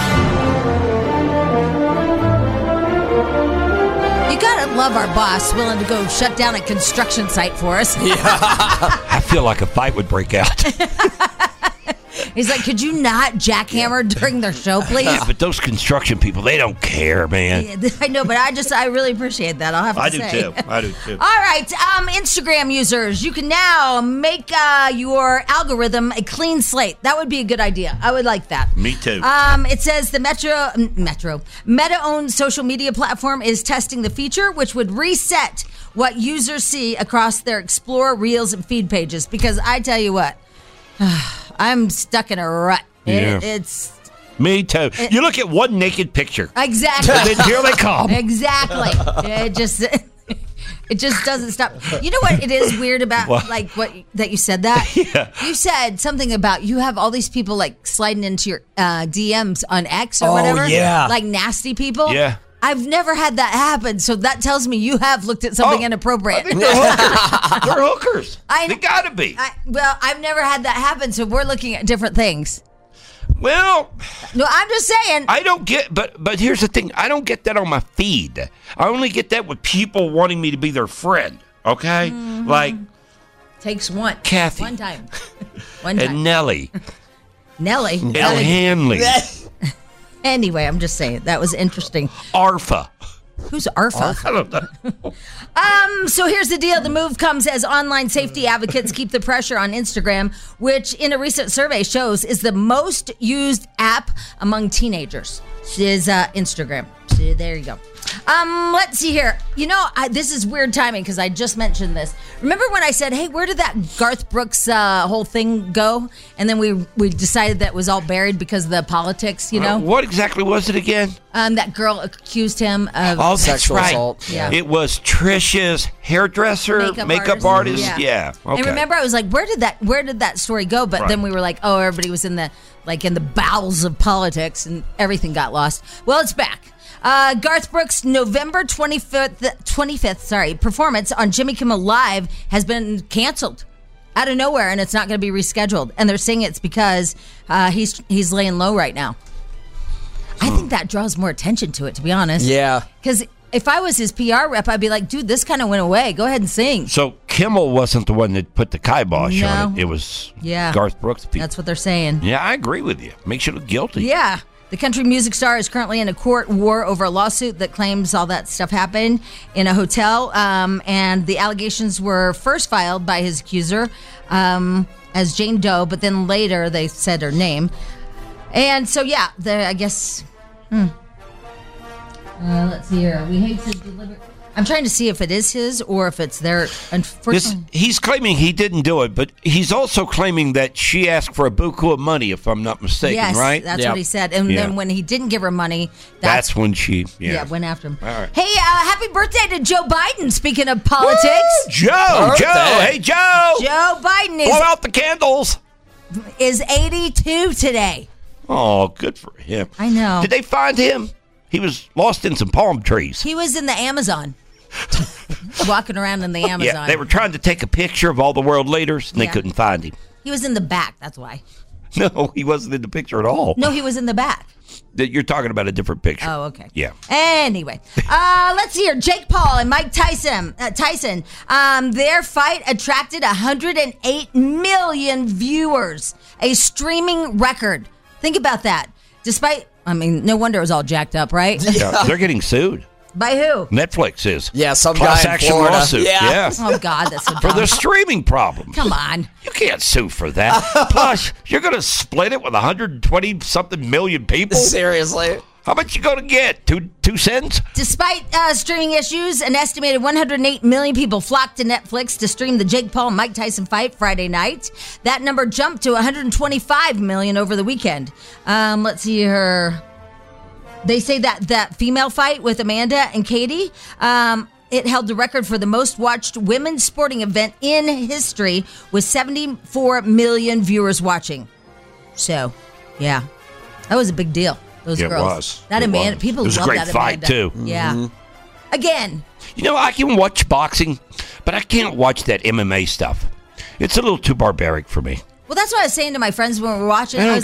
You gotta love our boss willing to go shut down a construction site for us. Yeah. I feel like a fight would break out. He's like, could you not jackhammer during their show, please? Yeah, but those construction people, they don't care, man. I know, but I really appreciate that. I'll have to say. I do too. All right, Instagram users, you can now make your algorithm a clean slate. That would be a good idea. I would like that. Me too. It says the Meta-owned social media platform is testing the feature, which would reset what users see across their Explore, Reels, and Feed pages. Because I tell you what, I'm stuck in a rut. It's me too. You look at one naked picture. Exactly. And then here they come. Exactly. It just doesn't stop. You know what it is weird about that you said that? Yeah. You said something about you have all these people like sliding into your DMs on X or whatever. Yeah. Like nasty people. Yeah. I've never had that happen, so that tells me you have looked at something inappropriate. I think they're hookers. They're hookers. They gotta be. Well, I've never had that happen, so we're looking at different things. Well, no, I'm just saying. I don't get, but here's the thing. I don't get that on my feed. I only get that with people wanting me to be their friend. Okay, like takes one. Kathy, one time, and Nellie, Elle Hanley. Anyway, I'm just saying that was interesting. Arfa. Who's Arfa? I don't know. So here's the deal. The move comes as online safety advocates keep the pressure on Instagram, which in a recent survey shows is the most used app among teenagers. Is Instagram. So there you go. Let's see here. You know, this is weird timing because I just mentioned this. Remember when I said, hey, where did that Garth Brooks whole thing go? And then we decided that was all buried because of the politics, you know? What exactly was it again? That girl accused him of sexual right. assault. Yeah. It was Trisha's hairdresser, makeup artist. Yeah. Okay. And remember, I was like, where did that story go? But then we were like, oh, everybody was in the bowels of politics and everything got lost. Well, it's back. Garth Brooks' November 25th performance on Jimmy Kimmel Live has been canceled out of nowhere, and it's not going to be rescheduled. And they're saying it's because he's laying low right now. I think that draws more attention to it, to be honest. Yeah. Because if I was his PR rep, I'd be like, dude, this kind of went away. Go ahead and sing. So Kimmel wasn't the one that put the kibosh on it. It was Garth Brooks. That's what they're saying. Yeah, I agree with you. Makes you look guilty. Yeah. The country music star is currently in a court war over a lawsuit that claims all that stuff happened in a hotel. And the allegations were first filed by his accuser as Jane Doe, but then later they said her name. And so, yeah, I guess... let's see here. We hate to deliver... I'm trying to see if it is his or if it's their... Unfortunately, he's claiming he didn't do it, but he's also claiming that she asked for a buku of money, if I'm not mistaken, yes, right? That's what he said. And then when he didn't give her money... That's when she... went after him. All right. Hey, happy birthday to Joe Biden, speaking of politics. Woo! Joe! Hey, Joe! Joe Biden Blow out the candles! Is 82 today. Oh, good for him. I know. Did they find him? He was lost in some palm trees. He was in the Amazon. Walking around in the Amazon. Yeah, they were trying to take a picture of all the world leaders, and they couldn't find him. He was in the back, that's why. No, he wasn't in the picture at all. No, he was in the back. You're talking about a different picture. Oh, okay. Yeah. Anyway, let's see here. Jake Paul and Mike Tyson. Their fight attracted 108 million viewers, a streaming record. Think about that. No wonder it was all jacked up, right? Yeah, they're getting sued. By who? Netflix is. Yeah, some class guy in action Florida. lawsuit. Yeah. Oh, God, that's so dumb. For their streaming problems. Come on. You can't sue for that. Plus, you're going to split it with 120-something million people? Seriously? How much you going to get? Two cents? Despite streaming issues, an estimated 108 million people flocked to Netflix to stream the Jake Paul Mike Tyson fight Friday night. That number jumped to 125 million over the weekend. Let's see here. They say that female fight with Amanda and Katie, it held the record for the most watched women's sporting event in history with 74 million viewers watching. So, yeah, that was a big deal. Those girls. It was. That Amanda, people love that Amanda. It was a great fight, too. Yeah. Mm-hmm. Again. You know, I can watch boxing, but I can't watch that MMA stuff. It's a little too barbaric for me. Well, that's what I was saying to my friends when we were watching. I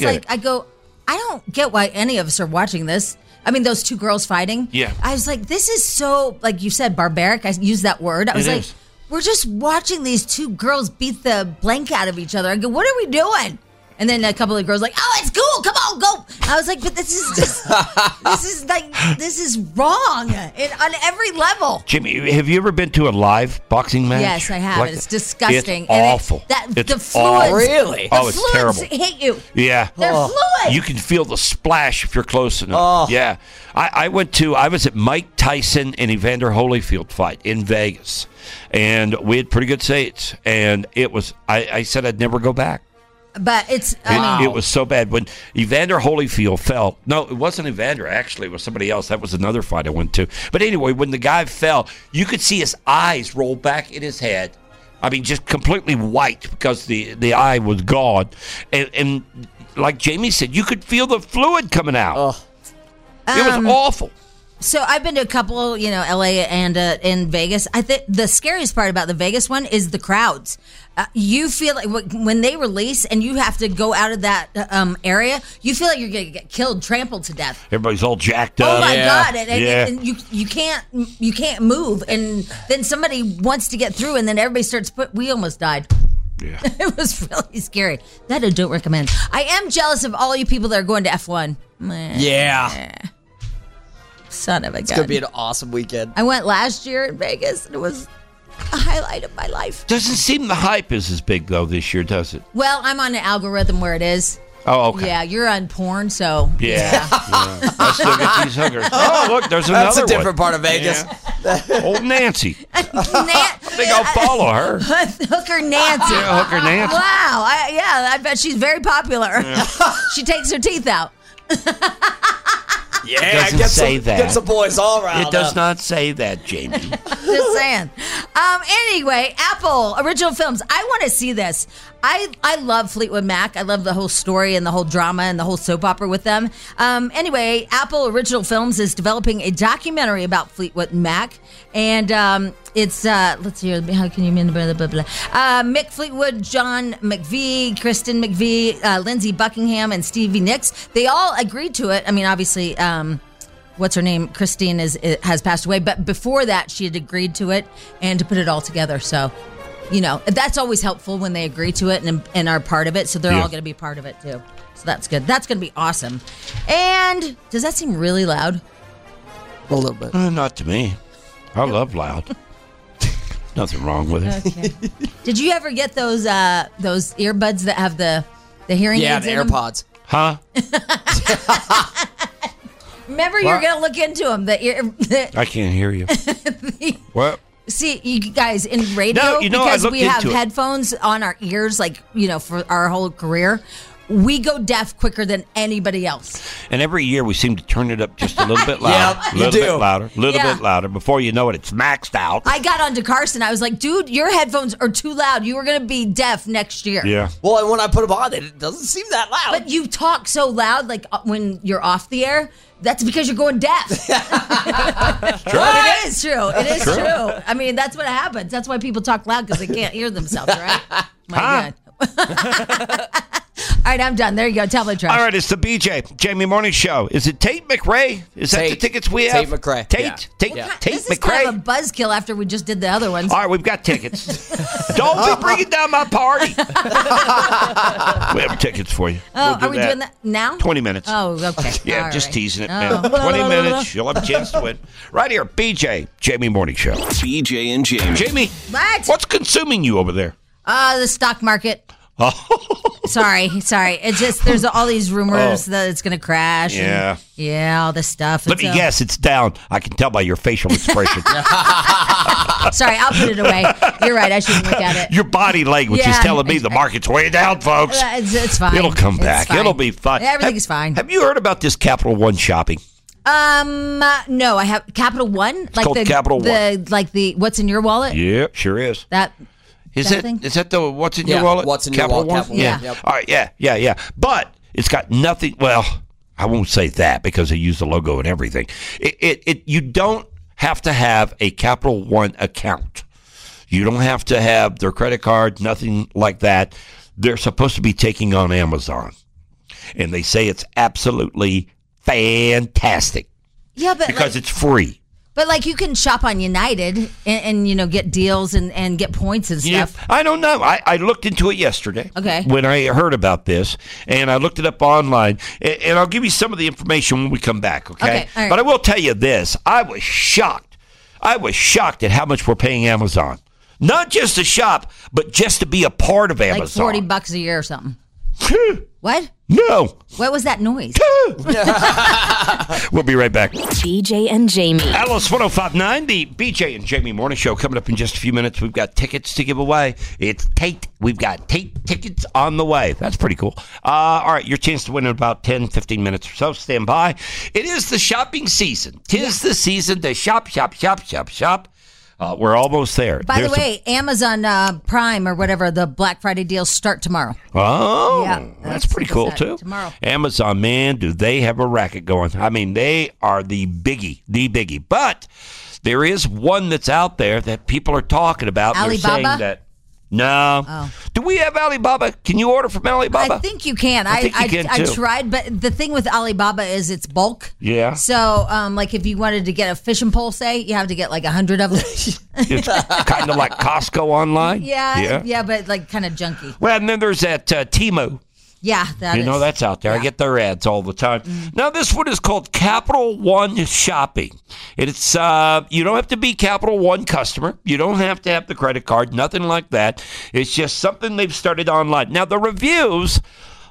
don't get why any of us are watching this. I mean, those two girls fighting. Yeah. I was like, this is so, like you said, barbaric. I used that word. I was like, we're just watching these two girls beat the blank out of each other. I go, what are we doing? And then a couple of girls like, oh, it's cool. Come on, go. I was like, but this is just, this is wrong on every level. Jimmy, have you ever been to a live boxing match? Yes, I have. It's disgusting. It's awful. The fluids. Really? Oh, it's terrible. Hit you. Yeah. They're fluid. You can feel the splash if you're close enough. Oh. Yeah. I was at Mike Tyson and Evander Holyfield fight in Vegas. And we had pretty good seats. And it was, I said I'd never go back. But it was so bad. When Evander Holyfield fell, no, it wasn't Evander, actually. It was somebody else. That was another fight I went to. But anyway, when the guy fell, you could see his eyes roll back in his head. I mean, just completely white because the eye was gone. And like Jamie said, you could feel the fluid coming out. It was awful. So I've been to a couple, LA and in Vegas. I think the scariest part about the Vegas one is the crowds. You feel like when they release and you have to go out of that area, you feel like you're going to get killed, trampled to death. Everybody's all jacked up. Oh my God! And you can't move, and then somebody wants to get through, and then everybody starts. We almost died. Yeah. It was really scary. That I don't recommend. I am jealous of all you people that are going to F1. Yeah. Son of a gun. It's going to be an awesome weekend. I went last year in Vegas, and it was a highlight of my life. Doesn't seem the hype is as big, though, this year, does it? Well, I'm on an algorithm where it is. Oh, okay. Yeah, you're on porn, so. Yeah. I still get these hookers. Oh, look, there's another one. That's a different part of Vegas. Yeah. Old Nancy. I think I'll follow her. Hooker Nancy. Yeah, Hooker Nancy. Wow. I bet she's very popular. Yeah. She takes her teeth out. Yeah, it doesn't say that. Gets the boys all riled It does up. not say that, Jamie. Just saying. Anyway, Apple Original Films. I want to see this. I love Fleetwood Mac. I love the whole story and the whole drama and the whole soap opera with them. Anyway, Apple Original Films is developing a documentary about Fleetwood Mac. And it's, let's see, how can you mean, blah, blah, blah. Mick Fleetwood, John McVie, Kristen McVie, Lindsey Buckingham, and Stevie Nicks. They all agreed to it. I mean, obviously, what's her name? Christine has passed away. But before that, she had agreed to it and to put it all together. So, you know, that's always helpful when they agree to it and are part of it. So they're all going to be part of it, too. So that's good. That's going to be awesome. And does that seem really loud? A little bit. Not to me. I love loud. Nothing wrong with it. Okay. Did you ever get those earbuds that have the hearing aids in them? Yeah, the AirPods. Huh? Remember, you're going to look into them. I can't hear you. What? See, you guys, in radio, No, because I we have into it. headphones on our ears, like, for our whole career, we go deaf quicker than anybody else. And every year we seem to turn it up just a little bit louder. Yeah, a little bit louder. A little bit louder. Before you know it, it's maxed out. I got onto Carson. I was like, dude, your headphones are too loud. You are going to be deaf next year. Yeah. Well, and when I put them on, it doesn't seem that loud. But you talk so loud, like when you're off the air. That's because you're going deaf. True. It is true. It is True. true. I mean, that's what happens. That's why people talk loud, because they can't hear themselves, right? My God. All right, I'm done. There you go. Tabloid trash. All right, it's the BJ Jamie Morning Show. Is it Tate McRae? Is that the tickets we have? Tate McRae. Tate? Yeah. Tate Yeah. Tate This is McRae? kind of a buzzkill after we just did the other ones. All right, we've got tickets. Don't be bringing down my party. We have tickets for you. Oh, We'll are we doing that now? 20 minutes. Oh, okay. Yeah, All just right. teasing it, Oh. man. 20 minutes. You'll have a chance to win. Right here, BJ Jamie Morning Show. BJ and Jamie. Jamie, What? what's consuming you over there? The stock market. Oh, Sorry. It's just there's all these rumors that it's going to crash. Yeah. Yeah, all this stuff. let me guess. It's down. I can tell by your facial expression. Sorry, I'll put it away. You're right. I shouldn't look at it. Your body language is Yeah. telling me the market's way down, folks. It's fine. It'll come It's back. fine. It'll be fine. Everything's fine. Have you heard about this Capital One shopping? No, I have Capital One. Like called Capital One. Like the what's in your wallet? Yeah, sure is. That Is that it? thing? Is that the what's in Yeah, your wallet? what's in your Capital wallet, One? Capital One, Yeah. yep. All right. Yeah. But it's got nothing. Well, I won't say that because they use the logo and everything. You don't have to have a Capital One account. You don't have to have their credit card. Nothing like that. They're supposed to be taking on Amazon, and they say it's absolutely fantastic yeah, but because it's free. But you can shop on United and get deals and get points and stuff. Yeah, I don't know. I looked into it yesterday. Okay. When I heard about this, and I looked it up online, and I'll give you some of the information when we come back. Okay. Okay, all right. But I will tell you this: I was shocked. I was shocked at how much we're paying Amazon. Not just to shop, but just to be a part of Amazon. Like $40 a year or something. What? No. What was that noise? We'll be right back. BJ and Jamie. Alice 105.9, the BJ and Jamie Morning Show coming up in just a few minutes. We've got tickets to give away. It's Tate. We've got Tate tickets on the way. That's pretty cool. All right, your chance to win in about 10, 15 minutes or so. Stand by. It is the shopping season. 'Tis the season to shop. We're almost there. By the way, Amazon Prime or whatever, the Black Friday deals start tomorrow. Oh, Yeah, that's pretty cool, too. tomorrow. Amazon, man, do they have a racket going. I mean, they are the biggie. But there is one that's out there that people are talking about. And they're Alibaba? saying that, no. Oh. Do we have Alibaba? Can you order from Alibaba? I think you can. I think you can, I too. tried, but the thing with Alibaba is it's bulk. Yeah. So, if you wanted to get a fishing pole, say, you have to get 100 of them. It's kind of like Costco online. Yeah, but kind of junky. Well, and then there's that Temu. Yeah, that is. That's out there. I get their ads all the time. Now, this one is called Capital One Shopping. It's you don't have to be Capital One customer. You don't have to have the credit card. Nothing like that. It's just something they've started online. Now, the reviews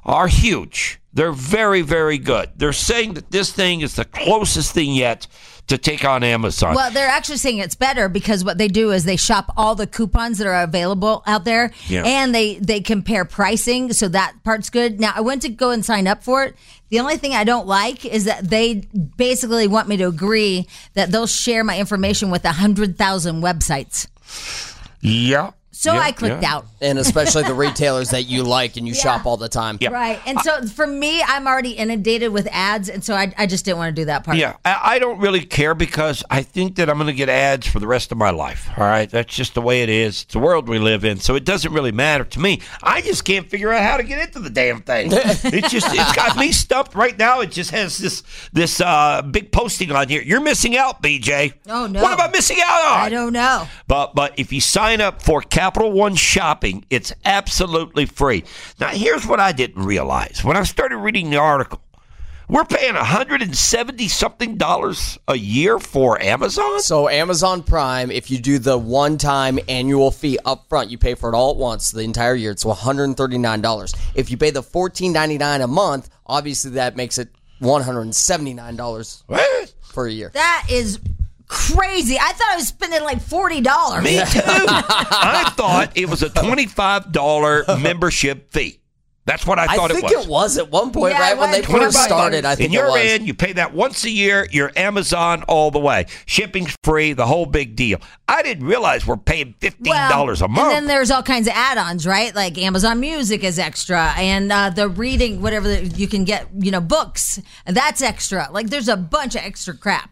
are huge. They're very, very good. They're saying that this thing is the closest thing yet to take on Amazon. Well, they're actually saying it's better because what they do is they shop all the coupons that are available out there, and they compare pricing, so that part's good. Now, I went to go and sign up for it. The only thing I don't like is that they basically want me to agree that they'll share my information with 100,000 websites. Yeah. So I clicked out. And especially the retailers that you like and you shop all the time. Right. And so for me, I'm already inundated with ads, and so I just didn't want to do that part. Yeah, I don't really care because I think that I'm going to get ads for the rest of my life. All right, that's just the way it is. It's the world we live in, so it doesn't really matter to me. I just can't figure out how to get into the damn thing. It's got me stumped right now. It just has this big posting on here. You're missing out, BJ. Oh no. What am I missing out on? I don't know. But if you sign up for Capital One Shopping, it's absolutely free. Now, here's what I didn't realize. When I started reading the article, we're paying $170-something a year for Amazon? So Amazon Prime, if you do the one-time annual fee up front, you pay for it all at once the entire year. It's $139. If you pay the $14.99 a month, obviously that makes it $179 for a year. That is crazy. I thought I was spending like $40. Me too. I thought it was a $25 membership fee. That's what I thought it was. I think it was at one point, right? When they first started, I think it was. And you're in, you pay that once a year, you're Amazon all the way. Shipping's free, the whole big deal. I didn't realize we're paying $15 a month. And then there's all kinds of add-ons, right? Like Amazon Music is extra, and the reading, whatever you can get, books, and that's extra. Like there's a bunch of extra crap.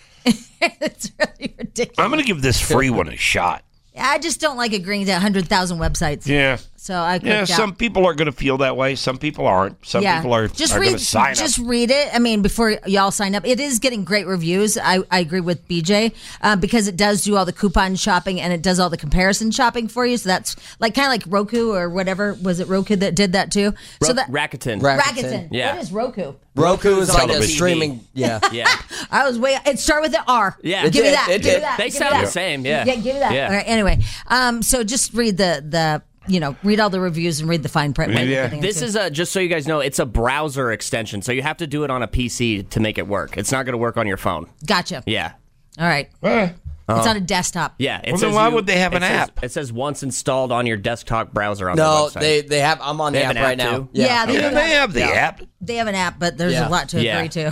It's really ridiculous. I'm going to give this free one a shot. I just don't like agreeing to 100,000 websites. Yeah. So I clicked out. Some people are going to feel that way. Some people aren't. Some people are going to sign up. Just read it. I mean, before y'all sign up. It is getting great reviews. I agree with BJ because it does do all the coupon shopping and it does all the comparison shopping for you. So that's kind of like Roku or whatever. Was it Roku that did that too? Rakuten. Rakuten. Yeah. What is Roku? Roku is like a television. streaming. Yeah. Yeah. I was it started with the R. Yeah. Give me that. It Give me did. that. They sound the same. Yeah. Yeah. Give me that. Yeah. All right. Anyway, so just read the read all the reviews and read the fine print. This is just so you guys know, it's a browser extension, so you have to do it on a PC to make it work. It's not going to work on your phone. Gotcha. Yeah. All right. It's on a desktop. Yeah. Well, then why would they have an app? It says once installed on your desktop browser on the No, website. they have. I'm on the app right now. Yeah, they have the app. They have an app, but there's a lot to agree to.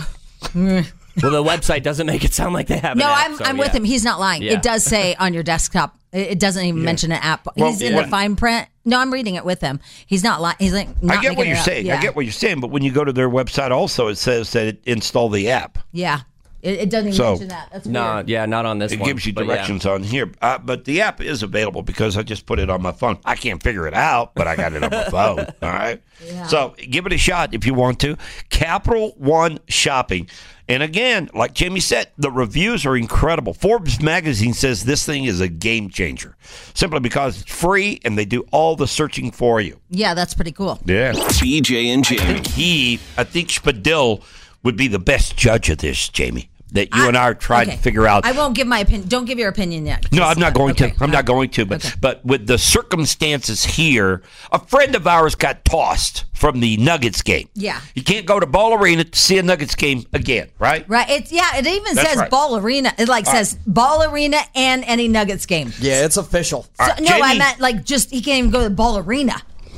Well, the website doesn't make it sound like they have an No, app. I'm with him. He's not lying. Yeah. It does say on your desktop. It doesn't even mention an app. He's in the fine print. No, I'm reading it with him. He's not lying. He's like, I get what you're saying. Yeah. I get what you're saying. But when you go to their website, also it says that it install the app. Yeah. It doesn't even mention that. That's weird. No, not on this it one. It gives you directions on here. But the app is available because I just put it on my phone. I can't figure it out, but I got it on my phone. All right? Yeah. So give it a shot if you want to. Capital One Shopping. And again, like Jamie said, the reviews are incredible. Forbes magazine says this thing is a game changer simply because it's free and they do all the searching for you. Yeah, that's pretty cool. Yeah. BJ and Jamie. I think Spadil would be the best judge of this, Jamie, that you and I are trying to figure out. I won't give my opinion. Don't give your opinion yet. No, I'm not going to. I'm not going to. But with the circumstances here, a friend of ours got tossed from the Nuggets game. Yeah. You can't go to Ball Arena to see a Nuggets game again, right? Right. It even That's says right. Ball Arena. It says Ball Arena and any Nuggets game. Yeah, it's official. So, I meant he can't even go to the Ball Arena.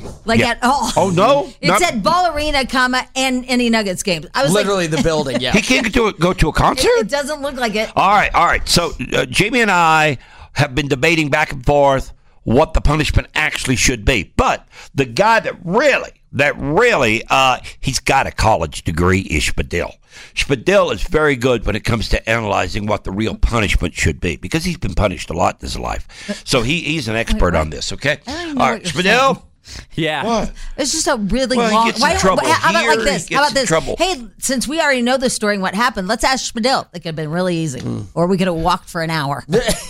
At all. Oh, no? It said Ball Arena, and any Nuggets games. I was literally the building, yeah. He can't go to a concert? It doesn't look like it. All right. So Jamie and I have been debating back and forth what the punishment actually should be. But the guy that really, he's got a college degree is Spadil. Spadil is very good when it comes to analyzing what the real punishment should be because he's been punished a lot in his life. So he's an expert on this, okay? All right, Spadil. Yeah. What? It's just a really long. He gets in trouble how about here, like this? he How gets about in this? trouble. Hey, since we already know the story and what happened, let's ask Spadil. It could have been really easy, or we could have walked for an hour.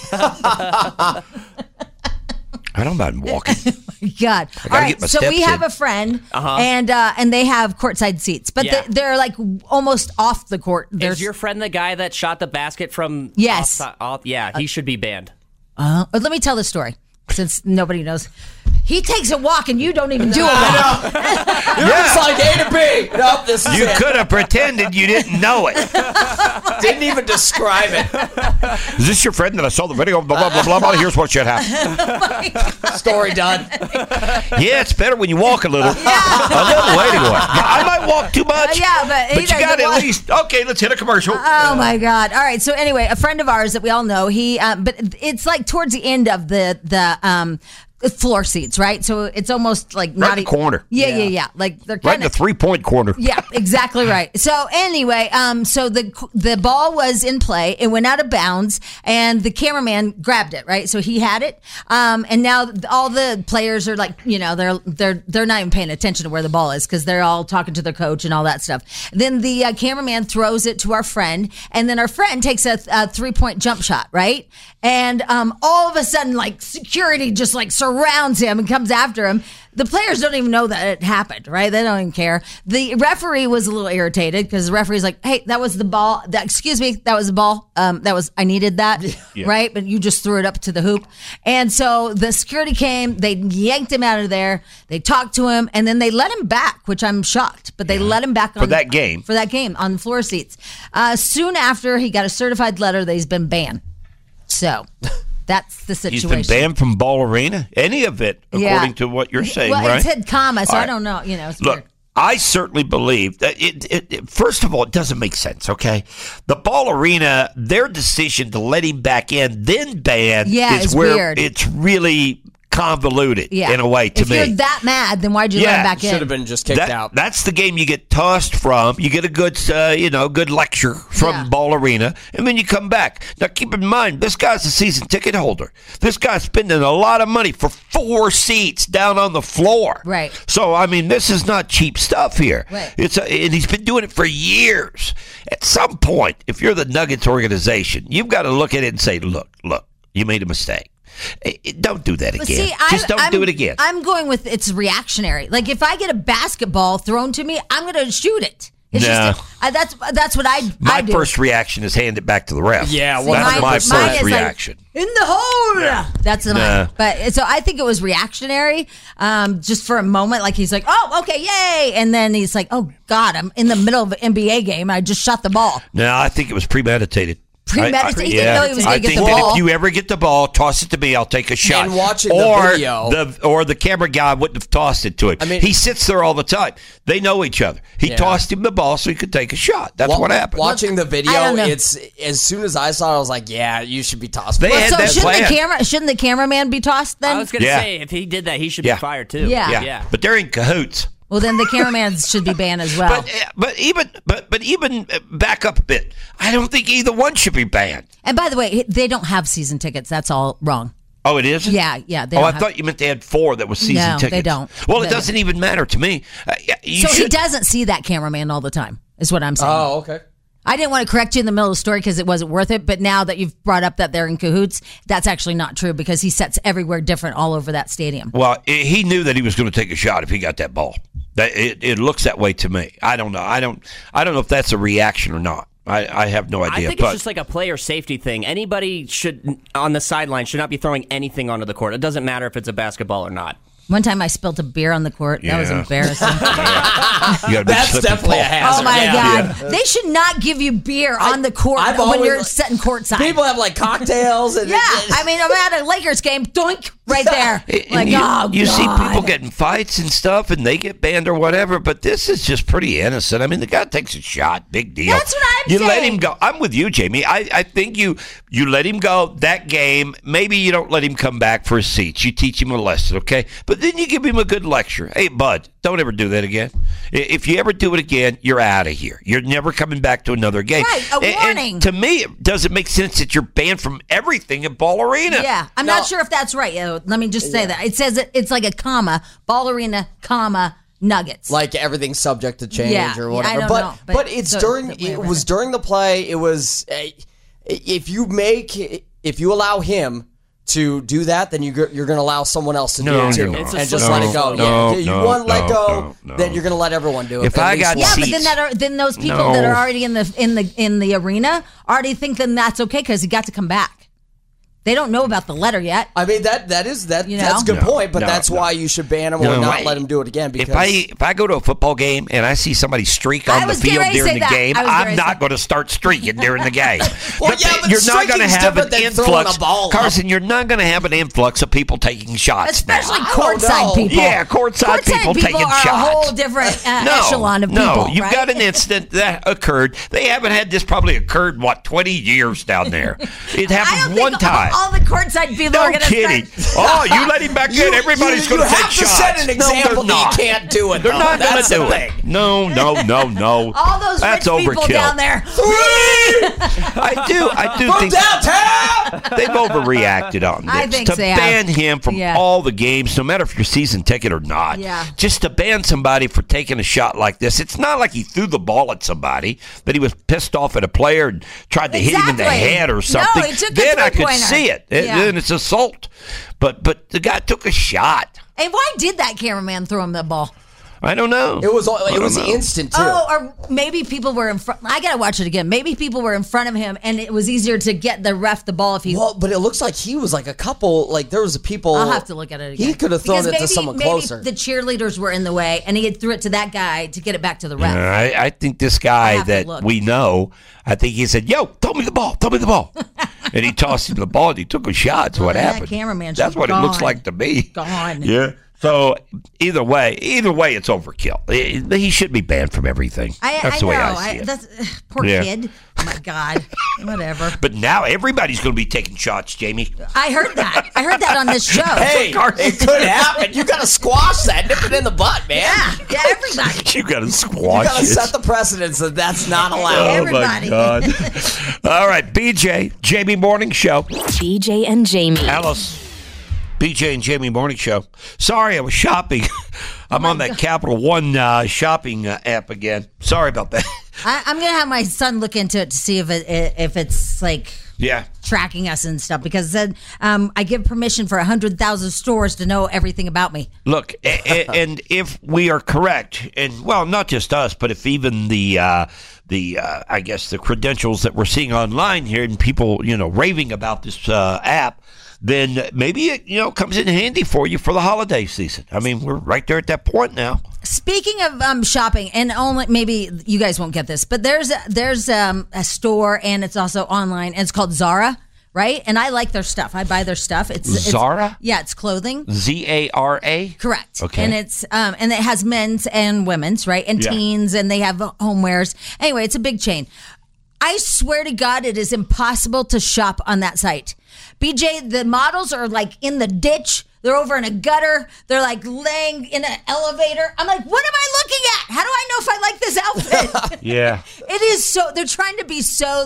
I don't mind walking. God. All right, so we have a friend, and they have courtside seats, but they're like almost off the court. Is your friend the guy that shot the basket from? Yes. Yeah, he should be banned. Let me tell the story since nobody knows. He takes a walk and you don't even do a walk. You're just like A to B. Nope, this is You it. could have pretended you didn't know it. Didn't even describe it. Is this your friend that I saw the video? Blah, blah, blah, blah, blah. Here's what should happen. Story done. Yeah, it's better when you walk a little. A little way to go. I might walk too much. Yeah, but you got to at least. Okay, let's hit a commercial. Oh my God! All right. So anyway, a friend of ours that we all know, but it's like towards the end of the floor seats, right? So it's almost like right in the corner. Yeah. Like they're right in the 3-point corner. Yeah, exactly right. So anyway, so the ball was in play. It went out of bounds, and the cameraman grabbed it. Right, so he had it, and now all the players are like, they're not even paying attention to where the ball is because they're all talking to their coach and all that stuff. Then the cameraman throws it to our friend, and then our friend takes a 3-point jump shot. Right, and all of a sudden, like security just like surrounds him and comes after him. The players don't even know that it happened, right? They don't even care. The referee was a little irritated because the referee's like, "Hey, that was the ball. Excuse me, that was the ball. I needed that, right? But you just threw it up to the hoop." And so the security came. They yanked him out of there. They talked to him, and then they let him back, which I'm shocked. But they let him back for that game on the floor seats. Soon after, he got a certified letter that he's been banned. So. That's the situation. He's been banned from Ball Arena? Any of it, according to what you're saying, right? Well, it said comma, so I don't know. It's Look, weird. I certainly believe that it first of all, it doesn't make sense, okay? The Ball Arena, their decision to let him back in, then ban, is where weird. It's really convoluted in a way to me. If you're that mad, then why'd you let him back in? Should have been just kicked out. That's the game you get tossed from. You get a good, good lecture from Ball Arena, and then you come back. Now, keep in mind, this guy's a season ticket holder. This guy's spending a lot of money for 4 seats down on the floor. Right. So, I mean, this is not cheap stuff here. Right. And he's been doing it for years. At some point, if you're the Nuggets organization, you've got to look at it and say, look, you made a mistake. Don't do that again. See, Just don't do it again. I'm going with it's reactionary. Like if I get a basketball thrown to me, I'm going to shoot it. It's just that's what I do. My first reaction is hand it back to the ref. Yeah, that's my first reaction. Like, in the hole. Yeah. That's mine. But so I think it was reactionary, just for a moment. Like he's like, "Oh, okay, yay!" And then he's like, "Oh God, I'm in the middle of an NBA game. I just shot the ball." No, I think it was premeditated. Premeditated. He didn't know he was going to get the ball. I think that if you ever get the ball, toss it to me. I'll take a shot. And watching the video, or the camera guy wouldn't have tossed it to him. I mean, he sits there all the time. They know each other. He tossed him the ball so he could take a shot. That's what happened. Watching the video, it's as soon as I saw it, I was like, "Yeah, you should be tossed." Shouldn't the cameraman be tossed then? I was going to say if he did that, he should be fired too. Yeah. But they're in cahoots. Well, then the cameraman should be banned as well. But even back up a bit. I don't think either one should be banned. And by the way, they don't have season tickets. That's all wrong. Oh, it is? Yeah. I thought you meant they had 4 that was season tickets. No, they don't. Well, it doesn't even matter to me. He doesn't see that cameraman all the time, is what I'm saying. Oh, okay. I didn't want to correct you in the middle of the story because it wasn't worth it, but now that you've brought up that they're in cahoots, that's actually not true because he sets everywhere different all over that stadium. Well, he knew that he was going to take a shot if he got that ball. It looks that way to me. I don't know. I don't know if that's a reaction or not. I have no idea. I think it's just like a player safety thing. Anybody on the sideline should not be throwing anything onto the court. It doesn't matter if it's a basketball or not. One time I spilled a beer on the court. That was embarrassing. That's definitely a hazard. Oh, my God. They should not give you beer on the court when you're sitting courtside. People have like cocktails. And I mean, I'm at a Lakers game. Doink, right there. You see people getting fights and stuff, and they get banned or whatever, but this is just pretty innocent. I mean, the guy takes a shot. Big deal. That's what I'm saying. You let him go. I'm with you, Jamie. I think you let him go that game. Maybe you don't let him come back for his seats. You teach him a lesson, okay? But then you give him a good lecture. Hey, bud, don't ever do that again. If you ever do it again, you're out of here. You're never coming back to another game. Right, a warning. And to me, it doesn't make sense that you're banned from everything at Ball Arena. Yeah, I'm not sure if that's right. Let me just say that. It says it's like a comma, Ball Arena, comma, Nuggets. Like everything's subject to change or whatever. I don't know, but it's during the play. It was if you allow him to do that, then you're going to allow someone else to do it too, and just let it go. You want to let go, then you're going to let everyone do it. If I got seats, but then those people that are already in the arena already think then that's okay because he got to come back. They don't know about the letter yet. I mean, that's a good point, but that's why you should ban him or not let him do it again. Because if I go to a football game and I see somebody streak on the field during the game, I'm not going to start streaking during the game. But you're not going to have an influx. Carson, you're not going to have an influx of people taking shots. Especially courtside people. Yeah, courtside people taking shots. A whole different echelon of people. No, you've got an incident that occurred. They haven't had this probably occurred, 20 years down there. It happened one time. All the courtside people are going to kidding. Oh, you let him back in. Everybody's going to take shots. You have to set an example that you can't do it. They're not going to do it. No. All those That's rich people overkill. down there. I do think downtown. They've overreacted on this. I think to ban him from all the games, no matter if you're season ticket or not. Yeah. Just to ban somebody for taking a shot like this. It's not like he threw the ball at somebody, but he was pissed off at a player and tried to hit him in the head or something. No, he took then I could three-pointer. see it. Then it's assault. But the guy took a shot. And why did that cameraman throw him the ball? I don't know. It was instant too. Oh, or maybe people were in front. I gotta watch it again. Maybe people were in front of him, and it was easier to get the ref the ball if he. Well, but it looks like he was like a couple. Like there was people. I'll have to look at it again. He could have thrown it to someone closer. Maybe the cheerleaders were in the way, and he had threw it to that guy to get it back to the ref. I think this guy that we know. I think he said, "Yo, throw me the ball, and he tossed him the ball, and he took a shot. So what happened? That cameraman. That's what it looks like to me. Gone. Yeah. So either way, it's overkill. He should be banned from everything. That's the way I see it. Poor kid. Oh my God. Whatever. But now everybody's going to be taking shots, Jamie. I heard that on this show. Hey, it could happen. You got to squash that. Nip it in the butt, man. Yeah, everybody. You got to squash it. You got to set the precedence that that's not allowed. Everybody. Oh, my God. All right, BJ, Jamie Morning Show. BJ and Jamie. Alice. BJ and Jamie Morning Show. Sorry, I was shopping. I'm on that Capital One shopping app again. Sorry about that. I'm going to have my son look into it to see if it's like tracking us and stuff, because then I give permission for 100,000 stores to know everything about me. Look, and if we are correct, and well, not just us, but if even the I guess the credentials that we're seeing online here and people raving about this app, then maybe it comes in handy for you for the holiday season. I mean, we're right there at that point now. Speaking of shopping, and only maybe you guys won't get this, but there's a store, and it's also online, and it's called Zara, right? And I like their stuff. I buy their stuff. It's Zara? It's clothing. Zara? Correct. Okay. And it's and it has men's and women's, right? And teens, and they have homewares. Anyway, it's a big chain. I swear to God, it is impossible to shop on that site. BJ, the models are like in the ditch. They're over in a gutter. They're like laying in an elevator. I'm like, what am I looking at? How do I know if I like this outfit? Yeah. It is so, they're trying to be so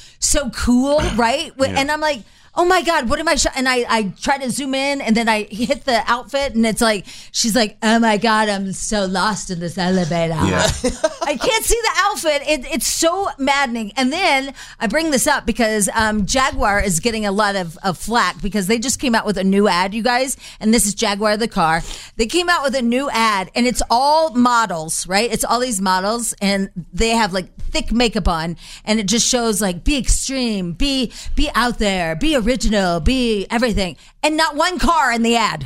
cool, right? Yeah. And I'm like, oh my God, what am I? And I try to zoom in, and then I hit the outfit, and it's like, she's like, oh my God, I'm so lost in this elevator. Yeah. I can't see the outfit. It's so maddening. And then I bring this up because Jaguar is getting a lot of flack because they just came out with a new ad, you guys. And this is Jaguar, the car. They came out with a new ad, and it's all models, right? It's all these models, and they have like thick makeup on, and it just shows like, be extreme, be out there, be original, be everything, and not one car in the ad.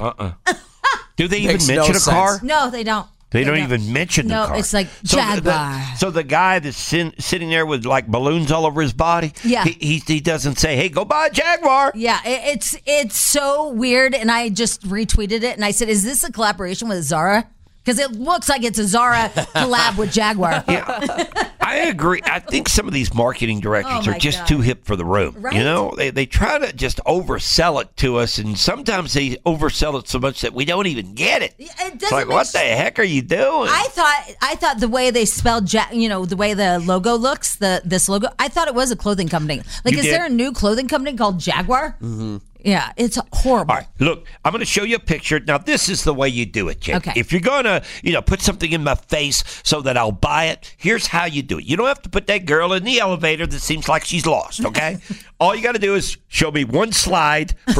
Do they even mention a car? No, they don't. They don't even mention the car. No, it's like Jaguar. So the guy that's sitting there with like balloons all over his body, he doesn't say, hey, go buy a Jaguar. Yeah, it's so weird, and I just retweeted it, and I said, is this a collaboration with Zara? Because it looks like it's a Zara collab with Jaguar. Yeah, I agree. I think some of these marketing directors are just too hip for the room. Right? They try to just oversell it to us, and sometimes they oversell it so much that we don't even get it. It's like, what the heck are you doing? I thought the way they spelled, the way the logo looks, this logo, I thought it was a clothing company. Like, is there a new clothing company called Jaguar? Mm-hmm. Yeah, it's horrible. All right, look, I'm going to show you a picture. Now, this is the way you do it, Jake. Okay. If you're going to, put something in my face so that I'll buy it, here's how you do it. You don't have to put that girl in the elevator that seems like she's lost, okay? All you got to do is show me one slide for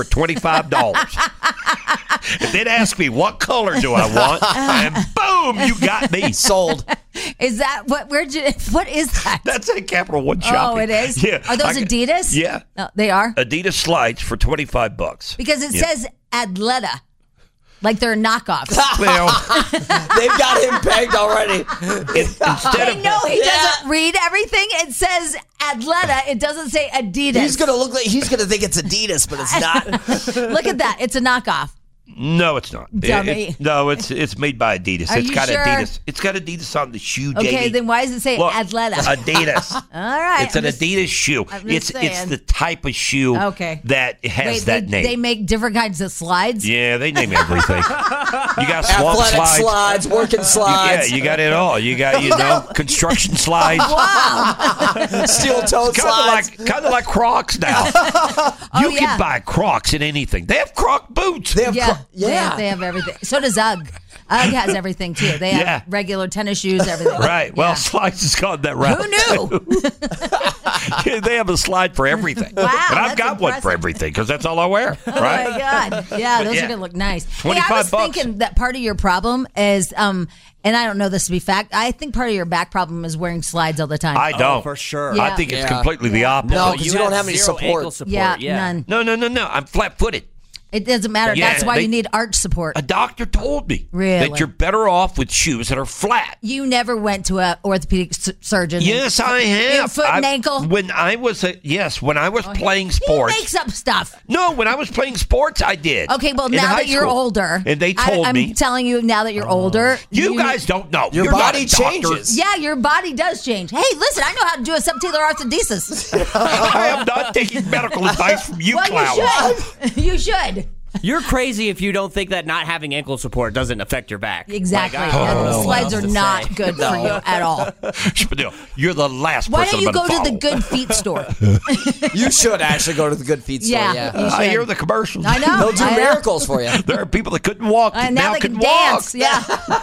$25. And then ask me, what color do I want? And boom, you got me. Sold. Is that what? What is that? That's at Capital One Shopping. Oh, it is. Yeah. Are those Adidas? Yeah. No, they are. Adidas slides for $25 because it says Athleta. Like they're knockoffs. Well, they've got him pegged already. They know he doesn't read everything. It says Athleta. It doesn't say Adidas. He's gonna think it's Adidas, but it's not. Look at that. It's a knockoff. No, it's not. Dummy. No, it's made by Adidas. Are It's you got sure? Adidas. It's got Adidas on the shoe. Okay, JD. then why does it say Athleta? Adidas. All right. It's an Adidas shoe. It's the type of shoe that has that name. They make different kinds of slides. Yeah, they name everything. You got swamp Athletic slides, working slides. Yeah, you got it all. You got construction slides. Wow. Steel-toed slides. Kind of like Crocs now. You can buy Crocs in anything. They have Croc boots. They have They have everything. So does UGG. UGG has everything too. They have regular tennis shoes, everything. Right. Well, slides has gone that route. Who knew? They have a slide for everything. Wow, and I've got one for everything because that's all I wear. Oh right? my God. Yeah, those are going to look nice. $25. I was thinking that part of your problem is, and I don't know this to be fact, I think part of your back problem is wearing slides all the time. I don't. For sure. Yeah. I think it's completely the opposite. No, because you don't have any support. Ankle support. Yeah, none. No. I'm flat-footed. It doesn't matter. Yeah, That's why you need arch support. A doctor told me Really? that you're better off with shoes that are flat. You never went to an orthopedic surgeon. Yes, I have. In foot and ankle? When I was playing sports. He makes up stuff. No, when I was playing sports, I did. Okay, well, in now high that you're school. older. And they told me. I'm telling you, now that you're older. You guys don't know. Your You're body not a doctor. changes. Yeah, your body does change. Hey, listen, I know how to do a subtalar orthodesis. I am not taking medical advice from you, Well, clown. you should. You're crazy if you don't think that not having ankle support doesn't affect your back. Exactly. Like, I don't know Slides what else are to not say. good for you at all. You're the last Why person don't you I'm go gonna to the follow. Good Feet store? You should actually go to the Good Feet store. Yeah, you should. I hear the commercials. I know. They'll do I know. miracles for you. There are people that couldn't walk And now they can walk. dance. Yeah.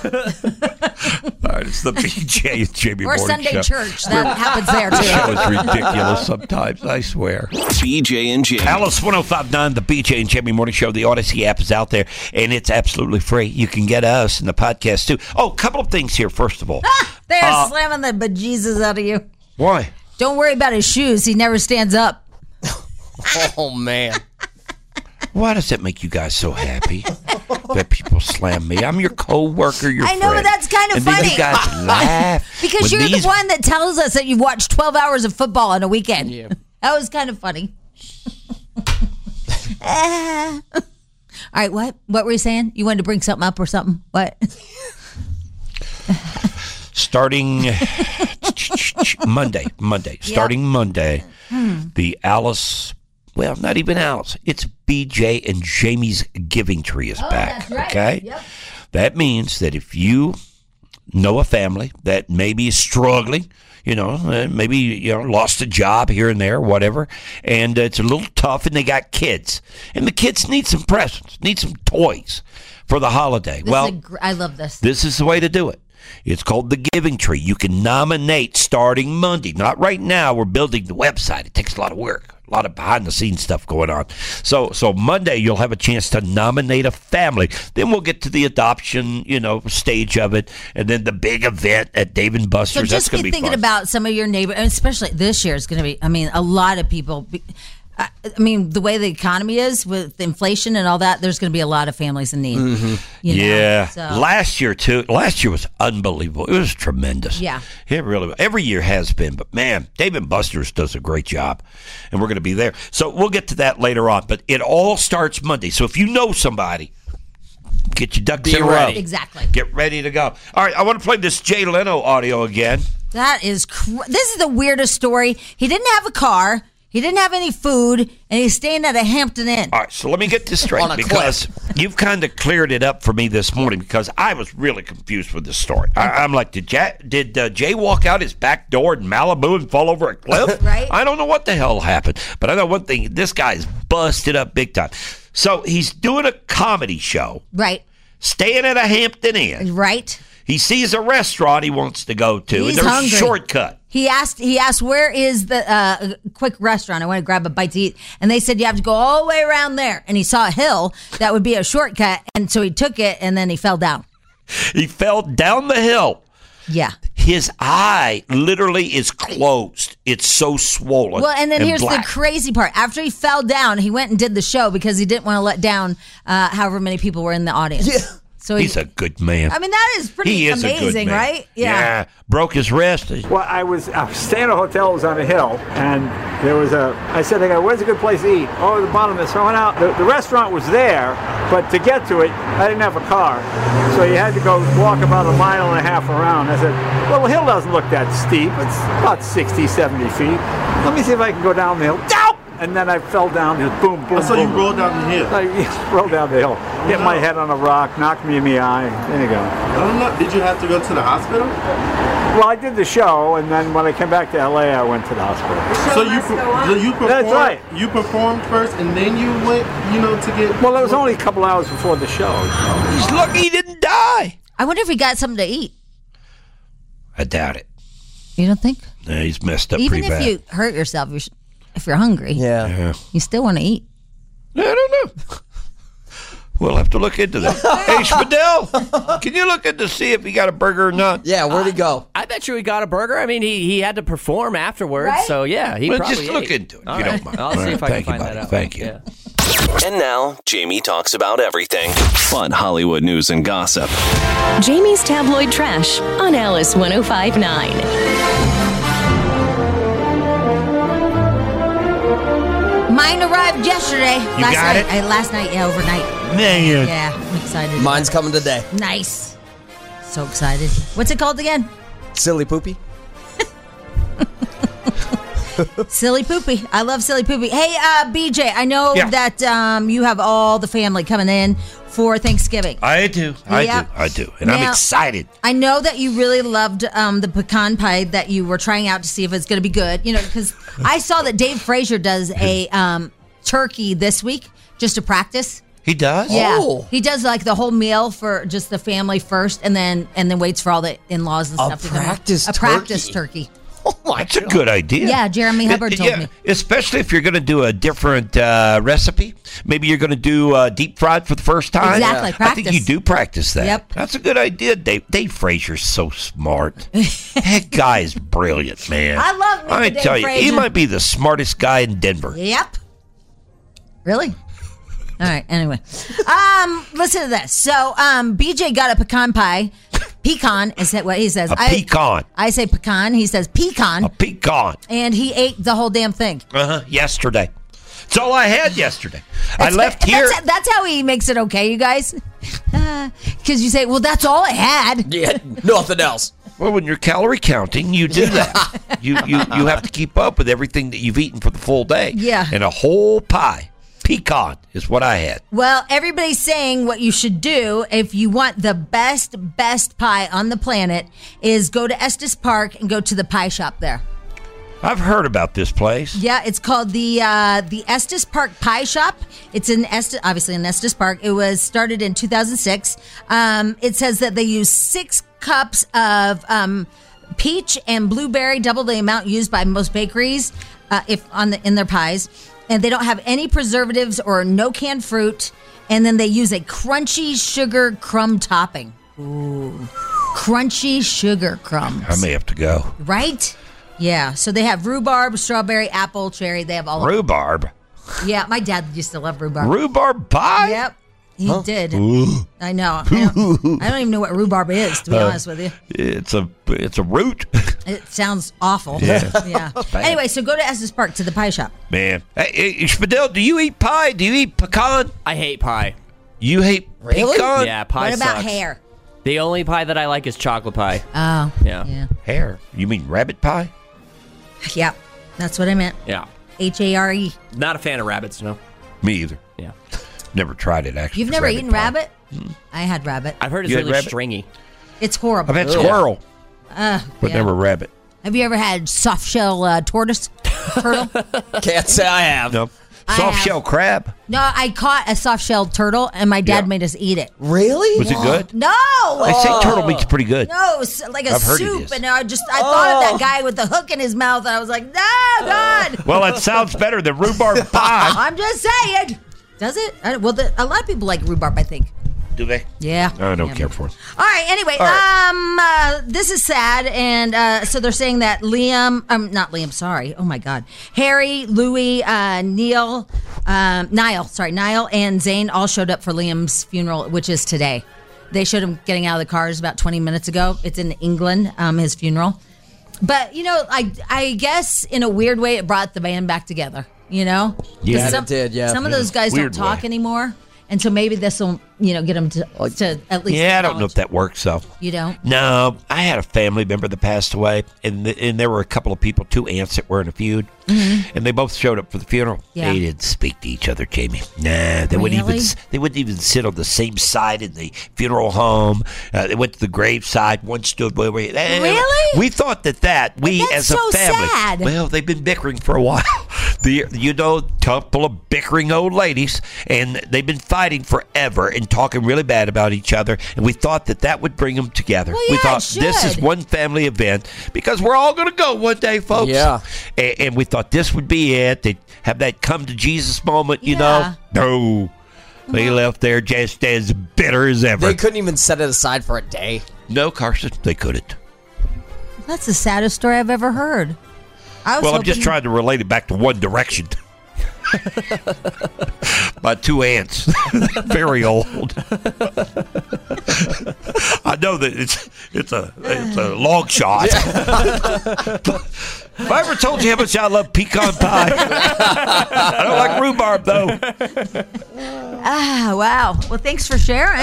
All right, it's the BJ and Jamie Or Morning Sunday Show. church. That happens there, The show too. is ridiculous sometimes, I swear. BJ and Jamie. Alice 105.9, the BJ and Jamie Morning Show. The Odyssey app is out there, and it's absolutely free. You can get us and the podcast, too. Oh, a couple of things here, first of all. They are slamming the bejesus out of you. Why? Don't worry about his shoes. He never stands up. Oh, man. Why does that make you guys so happy that people slam me? I'm your co-worker, your I know, friend. but that's kind of and funny. And you guys laugh. Because when you're these the one that tells us that you've watched 12 hours of football on a weekend. Yeah. That was kind of funny. All right, what? What were you saying? You wanted to bring something up or something? What? Starting Monday, starting Monday, the Alice, well, not even Alice, it's BJ and Jamie's Giving Tree is back. That's right. Okay? Yep. That means that if you know a family that maybe is struggling, maybe lost a job here and there, whatever, and it's a little tough, and they got kids, and the kids need some presents, need some toys for the holiday. I love this. This is the way to do it. It's called the Giving Tree. You can nominate starting Monday. Not right now. We're building the website. It takes a lot of work, a lot of behind-the-scenes stuff going on. So Monday you'll have a chance to nominate a family. Then we'll get to the adoption, stage of it, and then the big event at Dave & Buster's. So That's just going to be be thinking fun. about some of your neighbors, and especially this year is going to be, a lot of people. The way the economy is with inflation and all that, there's going to be a lot of families in need. Mm-hmm. Last year, too. Last year was unbelievable. It was tremendous. Yeah. It really was. Every year has been. But, man, Dave & Buster's does a great job. And we're going to be there. So we'll get to that later on. But it all starts Monday. So if you know somebody, get your ducks in a row. Exactly. Get ready to go. All right, I want to play this Jay Leno audio again. That is this is the weirdest story. He didn't have a car. He didn't have any food, and he's staying at a Hampton Inn. All right, so let me get this straight because you've kind of cleared it up for me this morning because I was really confused with this story. I'm like, did Jay walk out his back door in Malibu and fall over a cliff? Right. I don't know what the hell happened, but I know one thing. This guy's busted up big time. So he's doing a comedy show. Right. Staying at a Hampton Inn. Right. He sees a restaurant he wants to go to, He's and there's hungry. a shortcut. He asked, where is the quick restaurant? I want to grab a bite to eat. And they said, you have to go all the way around there. And he saw a hill that would be a shortcut. And so he took it, and then he fell down. He fell down the hill. Yeah. His eye literally is closed. It's so swollen. Well, and then here's black. the crazy part. After he fell down, he went and did the show because he didn't want to let down however many people were in the audience. Yeah. So he's a good man. I mean, that is pretty amazing, a good man. right? Yeah. Broke his wrist. Well, I was staying at a hotel. It was on a hill, and there was I said, where's a good place to eat? Oh, the bottom of this. So I went out. The restaurant was there, but to get to it, I didn't have a car. So you had to go walk about 1.5 miles around. I said, well, the hill doesn't look that steep. It's about 60, 70 feet. Let me see if I can go down the hill. Down! And then I fell down, just boom, boom, So boom. you rolled down the hill? I rolled down the hill. Hit my head on a rock, knocked me in the eye. There you go. I don't know. Did you have to go to the hospital? Well, I did the show, and then when I came back to L.A., I went to the hospital. So you performed? That's right. You performed first, and then you went, to get... Well, it was only a couple hours before the show. He's lucky he didn't die. I wonder if he got something to eat. I doubt it. You don't think? Yeah, he's messed up Even pretty bad. if you hurt yourself, if you're hungry, you still want to eat. I don't know. We'll have to look into that. Hey, Spadell, can you look in to see if he got a burger or not? Yeah, where'd he go? I bet you he got a burger. I mean, he had to perform afterwards, right? So yeah, he probably just look ate. into it if All you right. don't mind. I'll see if I can Thank you, find buddy. that out. Thank you. Yeah. And now, Jamie talks about everything. Fun Hollywood news and gossip. Jamie's Tabloid Trash on Alice 105.9. Mine arrived yesterday. Last night, yeah, overnight. Man. Yeah, I'm excited. Mine's coming today. Nice. So excited. What's it called again? Silly Poopy. Silly Poopy. I love Silly Poopy. Hey, BJ, I know Yeah. that you have all the family coming in for Thanksgiving. I do. Yep. I do. And I'm Now, excited. I know that you really loved the pecan pie that you were trying out to see if it's going to be good. Because I saw that Dave Frazier does a turkey this week just to practice. He does? Yeah, Oh. he does like the whole meal for just the family first, and then waits for all the in-laws and stuff. to come in. practice a practice turkey. Oh my That's a good idea. Yeah, Jeremy Hubbard told me. Especially if you're going to do a different recipe. Maybe you're going to do deep fried for the first time. Exactly, I practice. think you do practice that. Yep. That's a good idea. Dave Frazier's so smart. That guy is brilliant, man. I love me I Dave tell you, he Frazier. might be the smartest guy in Denver. Yep. Really? All right. Anyway, listen to this. So, BJ got a pecan pie. Pecan is what he says. Pecan. I say pecan. He says pecan. A pecan. And he ate the whole damn thing. Yesterday. That's all I had yesterday. I left here. That's how he makes it okay, you guys. Because you say, well, that's all I had. Yeah, nothing else. Well, when you're calorie counting, you do that. You have to keep up with everything that you've eaten for the full day. Yeah. And a whole pie. Pecan is what I had. Well, everybody's saying what you should do if you want the best pie on the planet is go to Estes Park and go to the pie shop there. I've heard about this place. Yeah, it's called the Estes Park Pie Shop. It's obviously in Estes Park. It was started in 2006. It says that they use 6 cups of peach and blueberry, double the amount used by most bakeries in their pies. And they don't have any preservatives or no canned fruit. And then they use a crunchy sugar crumb topping. Ooh. Crunchy sugar crumbs. I may have to go. Right? Yeah. So they have rhubarb, strawberry, apple, cherry. They have all Rhubarb? Yeah, my dad used to love rhubarb. Rhubarb pie? Yep. He did. Ooh. I know. I don't even know what rhubarb is, to be honest with you. It's a root. It sounds awful. Yeah. Anyway, so go to Estes Park to the pie shop. Man. Hey, Spadell, do you eat pie? Do you eat pecan? I hate pie. You hate pecan? Yeah, pie What about sucks. hair? The only pie that I like is chocolate pie. Oh. Yeah. Hair? You mean rabbit pie? Yep. That's what I meant. Yeah. HARE. Not a fan of rabbits, no. Me either. Yeah. Never tried it, actually. You've never eaten pie. rabbit? I had rabbit. I've heard it's You had really rabbit? stringy. It's horrible. I've had squirrel, but but never rabbit. Have you ever had soft shell tortoise? Turtle? Can't say I have. No. I Soft have. shell crab. No, I caught a soft shelled turtle and my dad made us eat it. Really? Was it good? No! They say turtle meat's pretty good. No, it's like a I've heard it soup, is. and I thought of that guy with the hook in his mouth, and I was like, no, God! Well, it sounds better than rhubarb pie. I'm just saying. Does it? A lot of people like rhubarb, I think. Do they? Yeah. I don't care for it. All right. Anyway, this is sad, and so they're saying that Sorry. Oh my God. Harry, Louis, Niall, and Zane all showed up for Liam's funeral, which is today. They showed him getting out of the cars about 20 minutes ago. It's in England, his funeral. But I guess in a weird way, it brought the band back together. Yeah, it did. Yeah, some of those guys don't talk anymore. And so maybe this will, get them to at least. Yeah, I don't know if that works, though. You don't? No, I had a family member that passed away, and there were a couple of people, 2 aunts that were in a feud, and they both showed up for the funeral. Yeah. They didn't speak to each other, Jamie. Nah, they wouldn't even sit on the same side in the funeral home. They went to the grave side. One stood where we. Really? We thought that we as a family. Sad. Well, they've been bickering for a while. Couple of bickering old ladies, and they've been fighting forever and talking really bad about each other, and we thought that would bring them together. Well, we yeah, thought this is one family event because we're all going to go one day, folks. Yeah. And we thought this would be it. They'd have that come to Jesus moment, you know. No. They left there just as bitter as ever. They couldn't even set it aside for a day. No, Carson, they couldn't. That's the saddest story I've ever heard. I'm just trying to relate it back to One Direction. My 2 aunts, very old. I know that it's a long shot. Have I ever told you how much I love pecan pie? I don't like rhubarb, though. Wow. Well, thanks for sharing.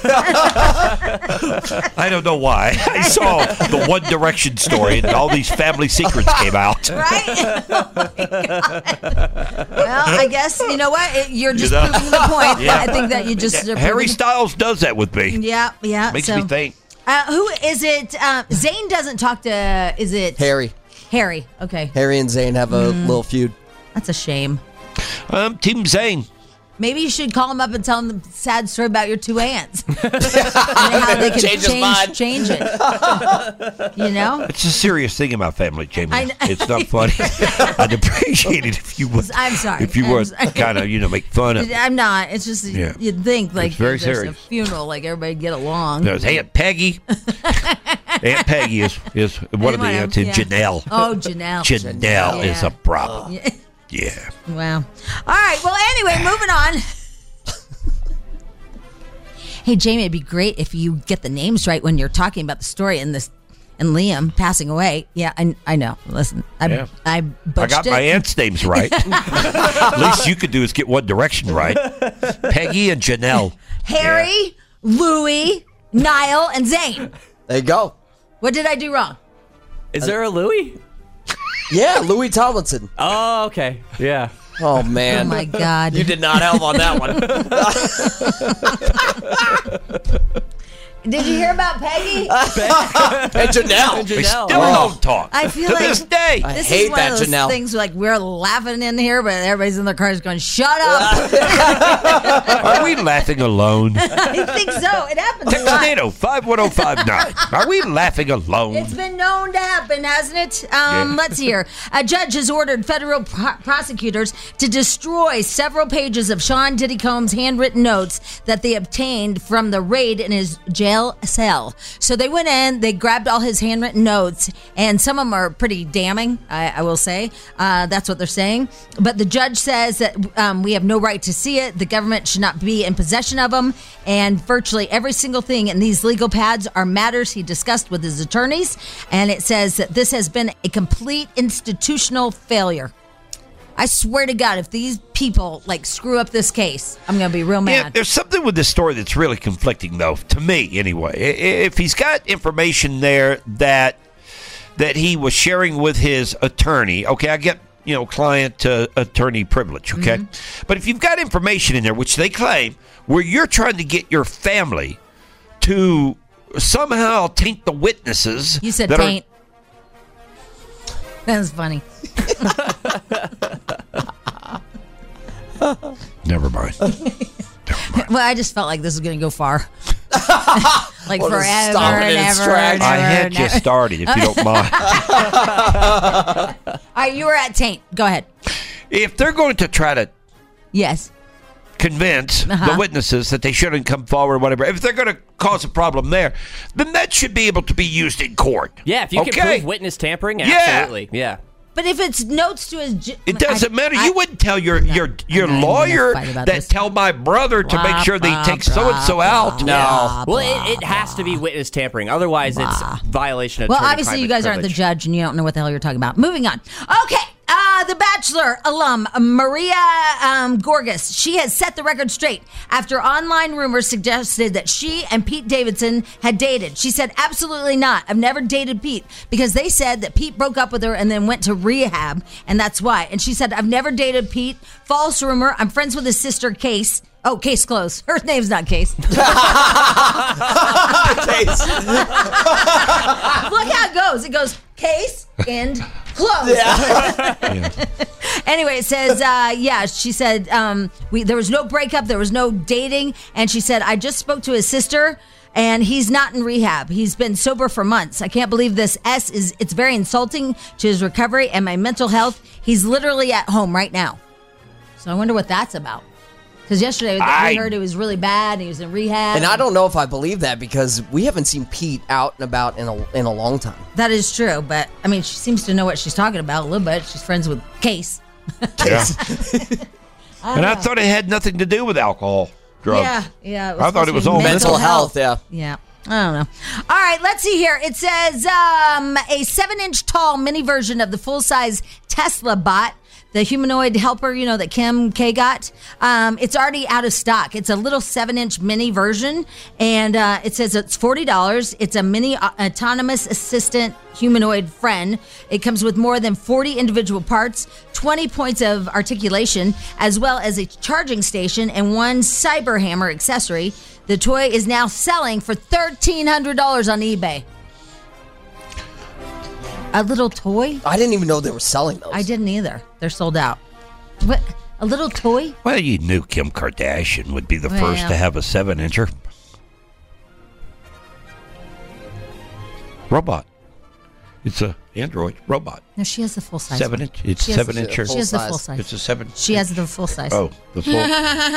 I don't know why. I saw the One Direction story, and all these family secrets came out. Right? Oh, my God. Well, I guess, you know what? You're just proving the point. Yeah. I think that you just... Harry Styles does that with me. Yeah. Makes me think. Who is it? Zane doesn't talk to... Is it... Harry. Okay. Harry and Zane have a little feud. That's a shame. Team Zane. Maybe you should call him up and tell him the sad story about your 2 aunts. How they can change it. It's a serious thing in my family, Jamie. It's not funny. I'd appreciate it if you would. I'm sorry. If you would kind of, make fun of. I'm not. It's just you'd think like it's very there's serious. A funeral, like everybody get along. There's Aunt Peggy. Aunt Peggy is one of the aunts, and Janelle. Oh, Janelle. Janelle is a problem. Yeah. Wow. All right. Well, anyway, moving on. Hey, Jamie, it'd be great if you get the names right when you're talking about the story and Liam passing away. Yeah, I know. Listen, I got my aunt's names right. At least you could do is get One Direction right. Peggy and Janelle. Harry, Louis, Niall, and Zane. There you go. What did I do wrong? Is there a Louis? Yeah, Louis Tomlinson. Oh, okay. Yeah. Oh, man. Oh, my God. You did not help on that one. Did you hear about Peggy? And Janelle. We still don't talk. I feel to like this day. I this hate is one that, of those Janelle. things like we're laughing in here, but everybody's in their cars going, "Shut up!" Are we laughing alone? I think so. It happens a lot. Texanado 51059. Are we laughing alone? It's been known to happen, hasn't it? Let's hear. A judge has ordered federal prosecutors to destroy several pages of Sean Diddy Combs' handwritten notes that they obtained from the raid in his jail cell. So they went in, they grabbed all his handwritten notes, and some of them are pretty damning, I will say. That's what they're saying. But the judge says that we have no right to see it. The government should not be in possession of them. And virtually every single thing in these legal pads are matters he discussed with his attorneys. And it says that this has been a complete institutional failure. I swear to God, if these people screw up this case, I'm going to be real mad. Yeah, there's something with this story that's really conflicting, though, to me anyway. If he's got information there that he was sharing with his attorney, okay, I get client to attorney privilege, okay, but if you've got information in there which they claim where you're trying to get your family to somehow taint the witnesses, you said taint. That was funny. Never mind. Well, I just felt like this was going to go far. Forever and ever. I had just started, if you don't mind. All right, you were at taint. Go ahead. If they're going to try to... Yes. convince the witnesses that they shouldn't come forward or whatever, if they're going to cause a problem there, then that should be able to be used in court. Yeah, if you can prove witness tampering, absolutely. Yeah. But if it's notes to his... It doesn't matter. You wouldn't tell your lawyer that tell my brother to make sure they take so-and-so out. No. Well, it has to be witness tampering. Otherwise, it's violation of Well, obviously, you guys aren't the judge, and you don't know what the hell you're talking about. Moving on. Okay. The Bachelor alum, Maria Gorgas, she has set the record straight after online rumors suggested that she and Pete Davidson had dated. She said, absolutely not. I've never dated Pete because they said that Pete broke up with her and then went to rehab, and that's why. And she said, I've never dated Pete. False rumor. I'm friends with his sister, Case. Oh, case closed. Her name's not Case. Case. Look how it goes. It goes case and closed. Yeah. Anyway, it says, she said, there was no breakup. There was no dating. And she said, I just spoke to his sister and he's not in rehab. He's been sober for months. I can't believe this. It's very insulting to his recovery and my mental health. He's literally at home right now. So I wonder what that's about. Because yesterday we heard it was really bad and he was in rehab. And I don't know if I believe that because we haven't seen Pete out and about in a long time. That is true, but I mean, she seems to know what she's talking about a little bit. She's friends with Case. Yeah. I thought it had nothing to do with alcohol, drugs. Yeah. I thought it was all mental health. Yeah. I don't know. All right, let's see here. It says a 7-inch tall mini version of the full-size Tesla bot, the humanoid helper, that Kim K got. It's already out of stock. It's a little 7-inch mini version, and it says it's $40. It's a mini autonomous assistant humanoid friend. It comes with more than 40 individual parts, 20 points of articulation, as well as a charging station and one cyber hammer accessory. The toy is now selling for $1,300 on eBay. A little toy? I didn't even know they were selling those. I didn't either. They're sold out. What? A little toy? Well, you knew Kim Kardashian would be the first to have a 7-incher. Robot. It's a Android robot. No, she has the full size. 7-inch. It's 7-incher. She has the full size. It's a 7. She has the full size. Oh, the full. All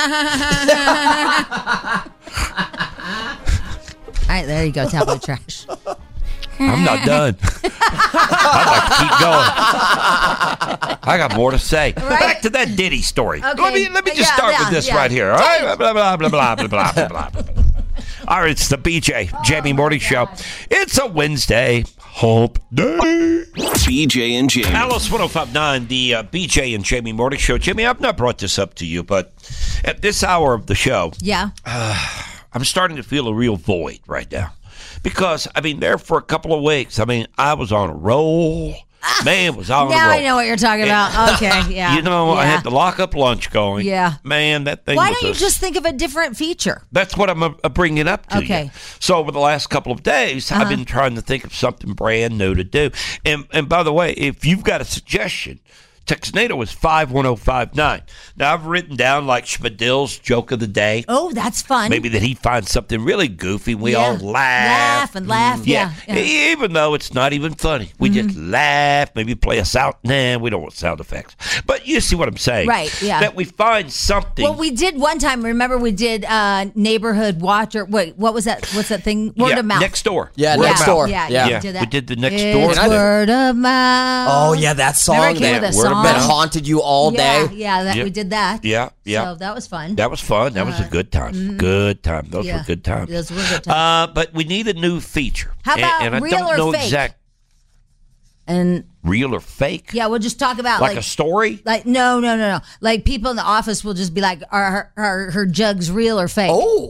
right, there you go, tabloid trash. I'm not done. I'd like to keep going. I got more to say. Right? Back to that Diddy story. Okay. Let me just start with this right here. All right? Blah, blah, blah, blah, blah, blah, blah, blah. All right, it's the BJ Jamie Morning Show. It's a Wednesday. Hump Day. BJ and Jamie. Alice 105.9, the BJ and Jamie Morning Show. Jimmy, I've not brought this up to you, but at this hour of the show, I'm starting to feel a real void right now. Because, there for a couple of weeks, I was on a roll. Man, was on a roll. Now I know what you're talking about. Okay, yeah. I had the lock-up lunch going. Yeah. Man, that thing Why don't you just think of a different feature? That's what I'm bringing up to you. So over the last couple of days, I've been trying to think of something brand new to do. And by the way, if you've got a suggestion, text NATO is 51059. Now, I've written down like Schmidl's joke of the day. Oh, that's fun. Maybe that he finds something really goofy. We all laugh. Laugh. Yeah. Even though it's not even funny. We just laugh. Maybe play a sound. Nah, we don't want sound effects. But you see what I'm saying. Right, yeah. That we find something. Well, we did one time. Remember we did Neighborhood Watch or wait, what was that? What's that thing? Word of mouth. Next Door. Yeah, Next Door. Yeah. We did the Next Door. Word of mouth. Oh, yeah, that song. Remember it came with a song? That haunted you all day. Yeah, we did that. Yeah. So that was fun. That was fun. That was a good time. Good time. Those were good times. Those were good times. But we need a new feature. How about and I real don't or know fake? And real or fake? Yeah, we'll just talk about like a story. Like no. Like people in the office will just be like, "Are her jugs real or fake?" Oh.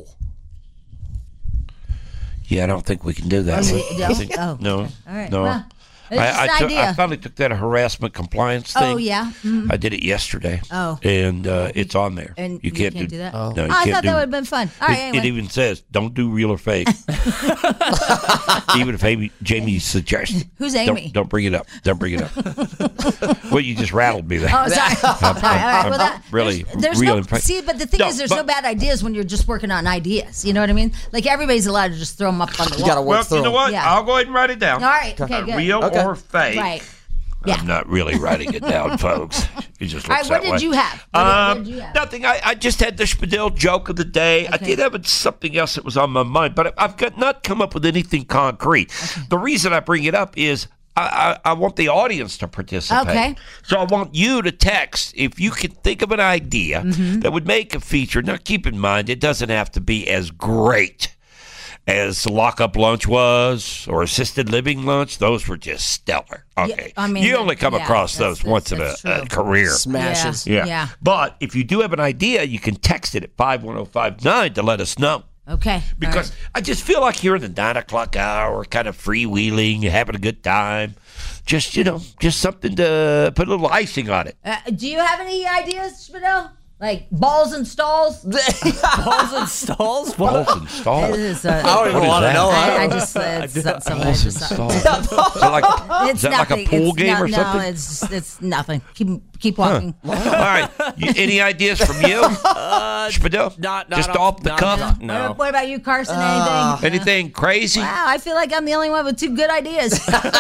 Yeah, I don't think we can do that. No. All right. No. Well, I finally took that harassment compliance thing. Oh, yeah? Mm-hmm. I did it yesterday. Oh. And it's on there. And you can't do that? Oh. No, you I can't thought that would have been fun. All right, anyway. It even says, don't do real or fake. Even if Jamie suggests. Who's Amy? Don't bring it up. Don't bring it up. Well, you just rattled me there. Oh, sorry. I'm really real and fake. See, but the thing is, there's no bad ideas when you're just working on ideas. You know what I mean? Like, everybody's allowed to just throw them up on the wall. You got to work through them. You know what? Yeah. I'll go ahead and write it down. All right. Okay, good. Real or fake. Right. Yeah. I'm not really writing it down, folks. It just looks All right, what that did way. you have? What did you have? Nothing. I just had the Spadil joke of the day. I did have something else that was on my mind, but I've not come up with anything concrete. Okay. The reason I bring it up is I want the audience to participate. Okay. So I want you to text if you can think of an idea that would make a feature. Now, keep in mind, it doesn't have to be as great as lockup lunch was or assisted living lunch. Those were just stellar. Okay. Yeah, I mean, you only come across those once in a career. Smashes. Yeah. But if you do have an idea, you can text it at 51059 to let us know. Okay. Because I just feel like you're in the 9 o'clock hour, kind of freewheeling, having a good time. Just, just something to put a little icing on it. Do you have any ideas, Spadil? Like balls and stalls? Balls and stalls? Balls and stalls? I don't even want to know. I just something. Balls and stalls. Is that like a pool game or something? No, it's nothing. Keep walking. All right. Any ideas from you, Spadil? Not just off the cuff? No. What about you, Carson? Anything? Anything crazy? Wow, I feel like I'm the only one with 2 good ideas.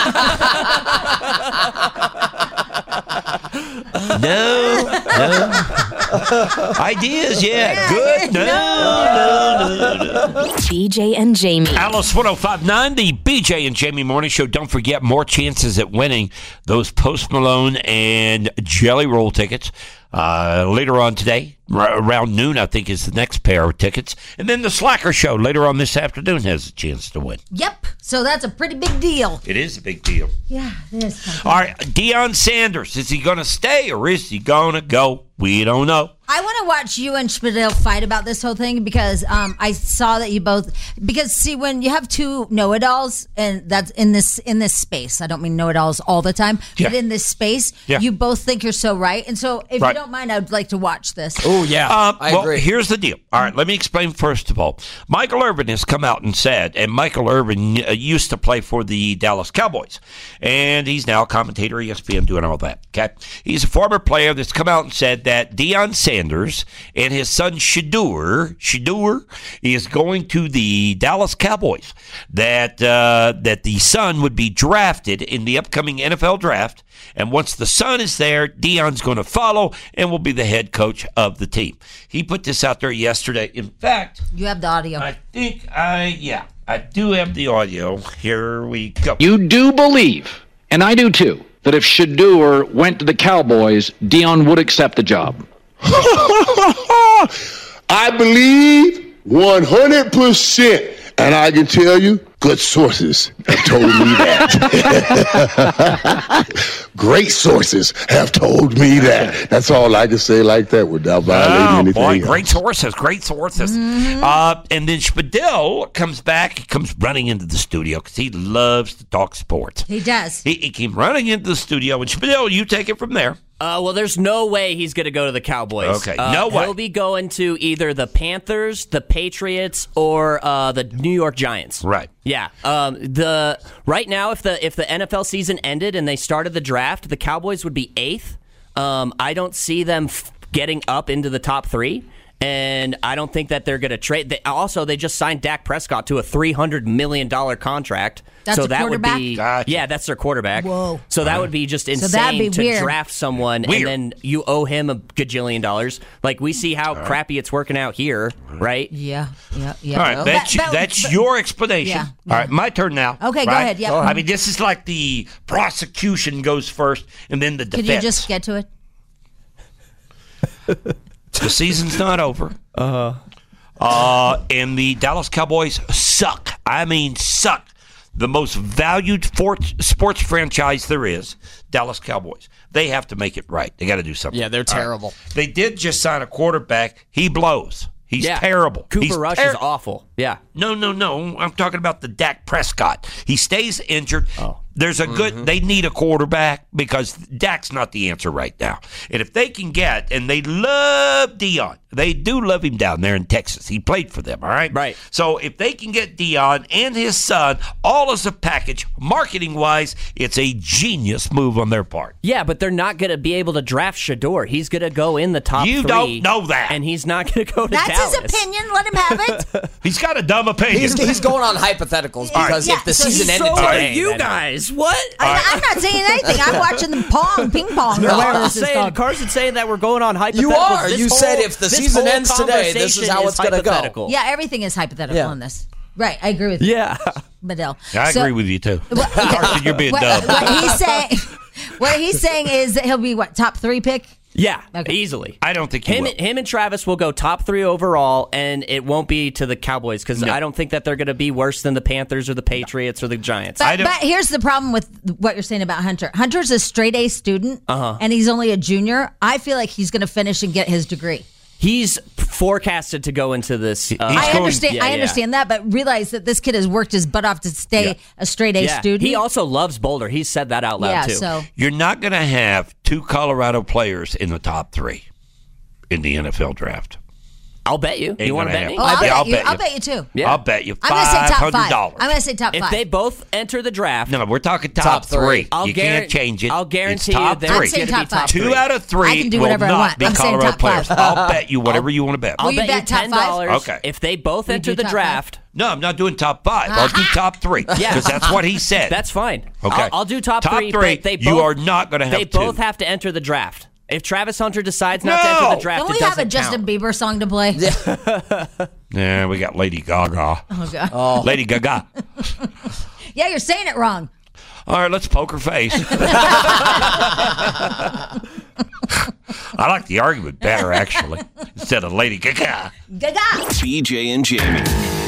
No. Ideas, good. No. BJ and Jamie. Alice 1059, the BJ and Jamie Morning Show. Don't forget, more chances at winning those Post Malone and Jelly Roll tickets. Later on today, around noon, I think, is the next pair of tickets. And then the Slacker Show later on this afternoon has a chance to win. Yep. So that's a pretty big deal. It is a big deal. Yeah, it is. All right, Deion Sanders, is he going to stay or is he going to go? We don't know. I want to watch you and Spadil fight about this whole thing because I saw that you both, because see, when you have 2 know-it-alls, and that's in this space, I don't mean know-it-alls all the time, but in this space, you both think you're so right. And so if you don't mind, I'd like to watch this. Oh, yeah. I agree. Here's the deal. All right, let me explain first of all. Michael Irvin has come out and said, and Michael Irvin used to play for the Dallas Cowboys, and he's now a commentator, ESPN, doing all that. Okay, he's a former player that's come out and said that Deion Sanders and his son Shadur is going to the Dallas Cowboys. That the son would be drafted in the upcoming NFL draft, and once the son is there, Deion's going to follow and will be the head coach of the team. He put this out there yesterday. In fact, you have the audio. I think I do have the audio. Here we go. You do believe, and I do too, that if Shadur went to the Cowboys, Deion would accept the job. I believe 100%. And I can tell you, good sources have told me that. Great sources have told me that. That's all I can say like that without violating anything. Boy, great sources. Mm-hmm. And then Spadil comes back. He comes running into the studio because he loves to talk sports. He does. He came running into the studio. And Spadil, you take it from there. Well, there's no way he's going to go to the Cowboys. Okay, no way. He'll be going to either the Panthers, the Patriots, or the New York Giants. Right. Yeah. Right now, if the NFL season ended and they started the draft, the Cowboys would be 8th. I don't see them getting up into the top 3. And I don't think that they're going to trade. They just signed Dak Prescott to a $300 million contract. That's a quarterback? Would be, Gotcha. Yeah, that's their quarterback. Whoa. So that would be just insane to weird. draft someone and then you owe him $1 gajillion. Like we see how crappy it's working out here, right? Yeah. All right, that's your explanation. Yeah. All right, my turn now. Okay, right? go ahead. Yeah. I mean, this is like the prosecution goes first and then the defense. Could you just get to it? The season's not over. And the Dallas Cowboys suck. I mean, suck. The most valued sports franchise there is, Dallas Cowboys. They have to make it right. They got to do something. Yeah, they're terrible. Right. They did just sign a quarterback. He blows. He's terrible. Cooper Rush is awful. Yeah. No. I'm talking about the Dak Prescott. He stays injured. Oh. There's a good, they need a quarterback because Dak's not the answer right now. And if they can get, and they love Deion, they do love him down there in Texas. He played for them, all right? Right. So if they can get Deion and his son all as a package, marketing-wise, it's a genius move on their part. Yeah, but they're not going to be able to draft Shadur. He's going to go in the top 3. You don't know that. And he's not going to go to That's Dallas. his opinion. Let him have it. He's got a dumb opinion. He's going on hypotheticals because if the season ended today, you guys, what? I'm not saying anything. I'm watching the ping pong. Or whatever this is called. Carson's saying that we're going on hypotheticals. You are. You said if the season ends today, this is how it's going to go. Yeah, everything is hypothetical in this. Right, I agree with you. Yeah. Medill. I agree with you, too. Carson, you're being dumb. What he's saying is that he'll be, top 3 pick? Yeah, easily. I don't think he will. Him and Travis will go top 3 overall, and it won't be to the Cowboys because I don't think that they're going to be worse than the Panthers or the Patriots or the Giants. But here's the problem with what you're saying about Hunter. Hunter's a straight-A student, and he's only a junior. I feel like he's going to finish and get his degree. He's forecasted to go into this. I understand that, but realize that this kid has worked his butt off to stay a straight A student. He also loves Boulder. He's said that out loud, too. So you're not going to have 2 Colorado players in the top 3 in the NFL draft. I'll bet you. You want to bet me? I'll bet you too. Yeah. I'll bet you $500. I'm going to say top 5. If they both enter the draft. No, we're talking top 3. You can't change it. I'll guarantee it's top 3. I'm saying top 5. 2 out of 3 I can do whatever will I not want. be I'm Colorado saying players. top 5. I'll bet you whatever you want to bet. I'll bet you $10. Okay. If they both enter the draft. No, I'm not doing top 5. I'll do top 3 because that's what he said. That's fine. Okay. I'll do top 3. But you are not going to have 2. They both have to enter the draft. If Travis Hunter decides not to enter the draft, don't we have a Justin Bieber song to play? Yeah, we got Lady Gaga. Oh, God. Lady Gaga. Yeah, you're saying it wrong. All right, let's poke her face. I like the argument better, actually, instead of Lady Gaga. Gaga. BJ and Jamie.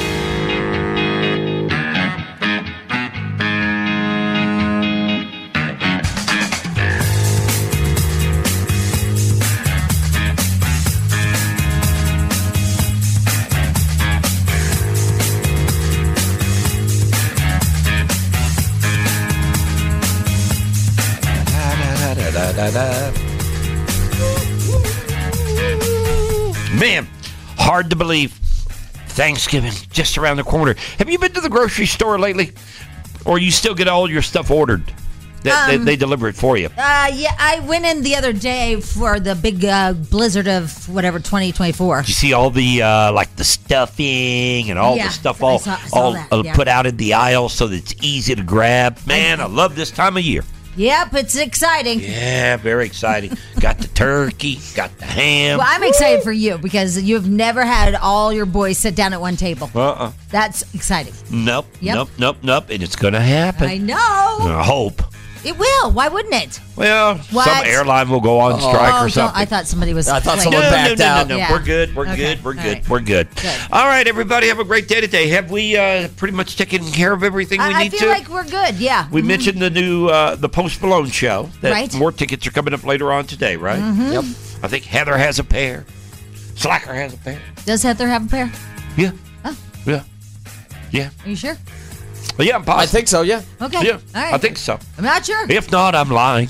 Man, hard to believe. Thanksgiving just around the corner. Have you been to the grocery store lately? Or you still get all your stuff ordered? They deliver it for you. Yeah, I went in the other day for the big blizzard of whatever 2024. You see all the like the stuffing and all the stuff all put out in the aisle so that it's easy to grab. Man, I love this time of year. Yep, it's exciting. Yeah, very exciting. Got the turkey, got the ham. Well, I'm excited for you because you've never had all your boys sit down at one table. That's exciting. Nope. And it's going to happen. I know. I hope. It will. Why wouldn't it? Well, some airline will go on strike or something. I thought somebody was. I thought someone backed out. No. Yeah. We're good. We're good. All right, everybody, have a great day today. Have we pretty much taken care of everything we need to? I feel like we're good. Yeah. We mentioned the new the Post Malone show. Right. More tickets are coming up later on today, right? Mm-hmm. Yep. I think Heather has a pair. Slacker has a pair. Does Heather have a pair? Yeah. Oh. Yeah. Are you sure? Well, yeah, I'm positive. I think so, yeah. Okay. Yeah, all right. I think so. I'm not sure. If not, I'm lying.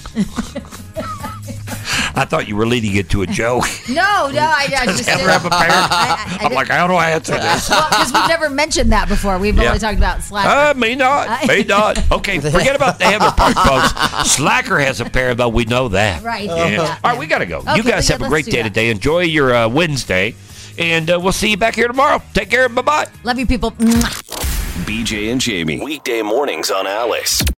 I thought you were leading it to a joke. No, I just Does Heather have a pair? I'm like, how do I answer this? Well, because we've never mentioned that before. We've only talked about Slacker. May not. Okay, forget about the Heather part, folks. Slacker has a pair, though. We know that. Right. Yeah. All right, we got to go. Okay, you guys have a great day today. Enjoy your Wednesday, and we'll see you back here tomorrow. Take care. Bye-bye. Love you, people. BJ and Jamie. Weekday mornings on Alice.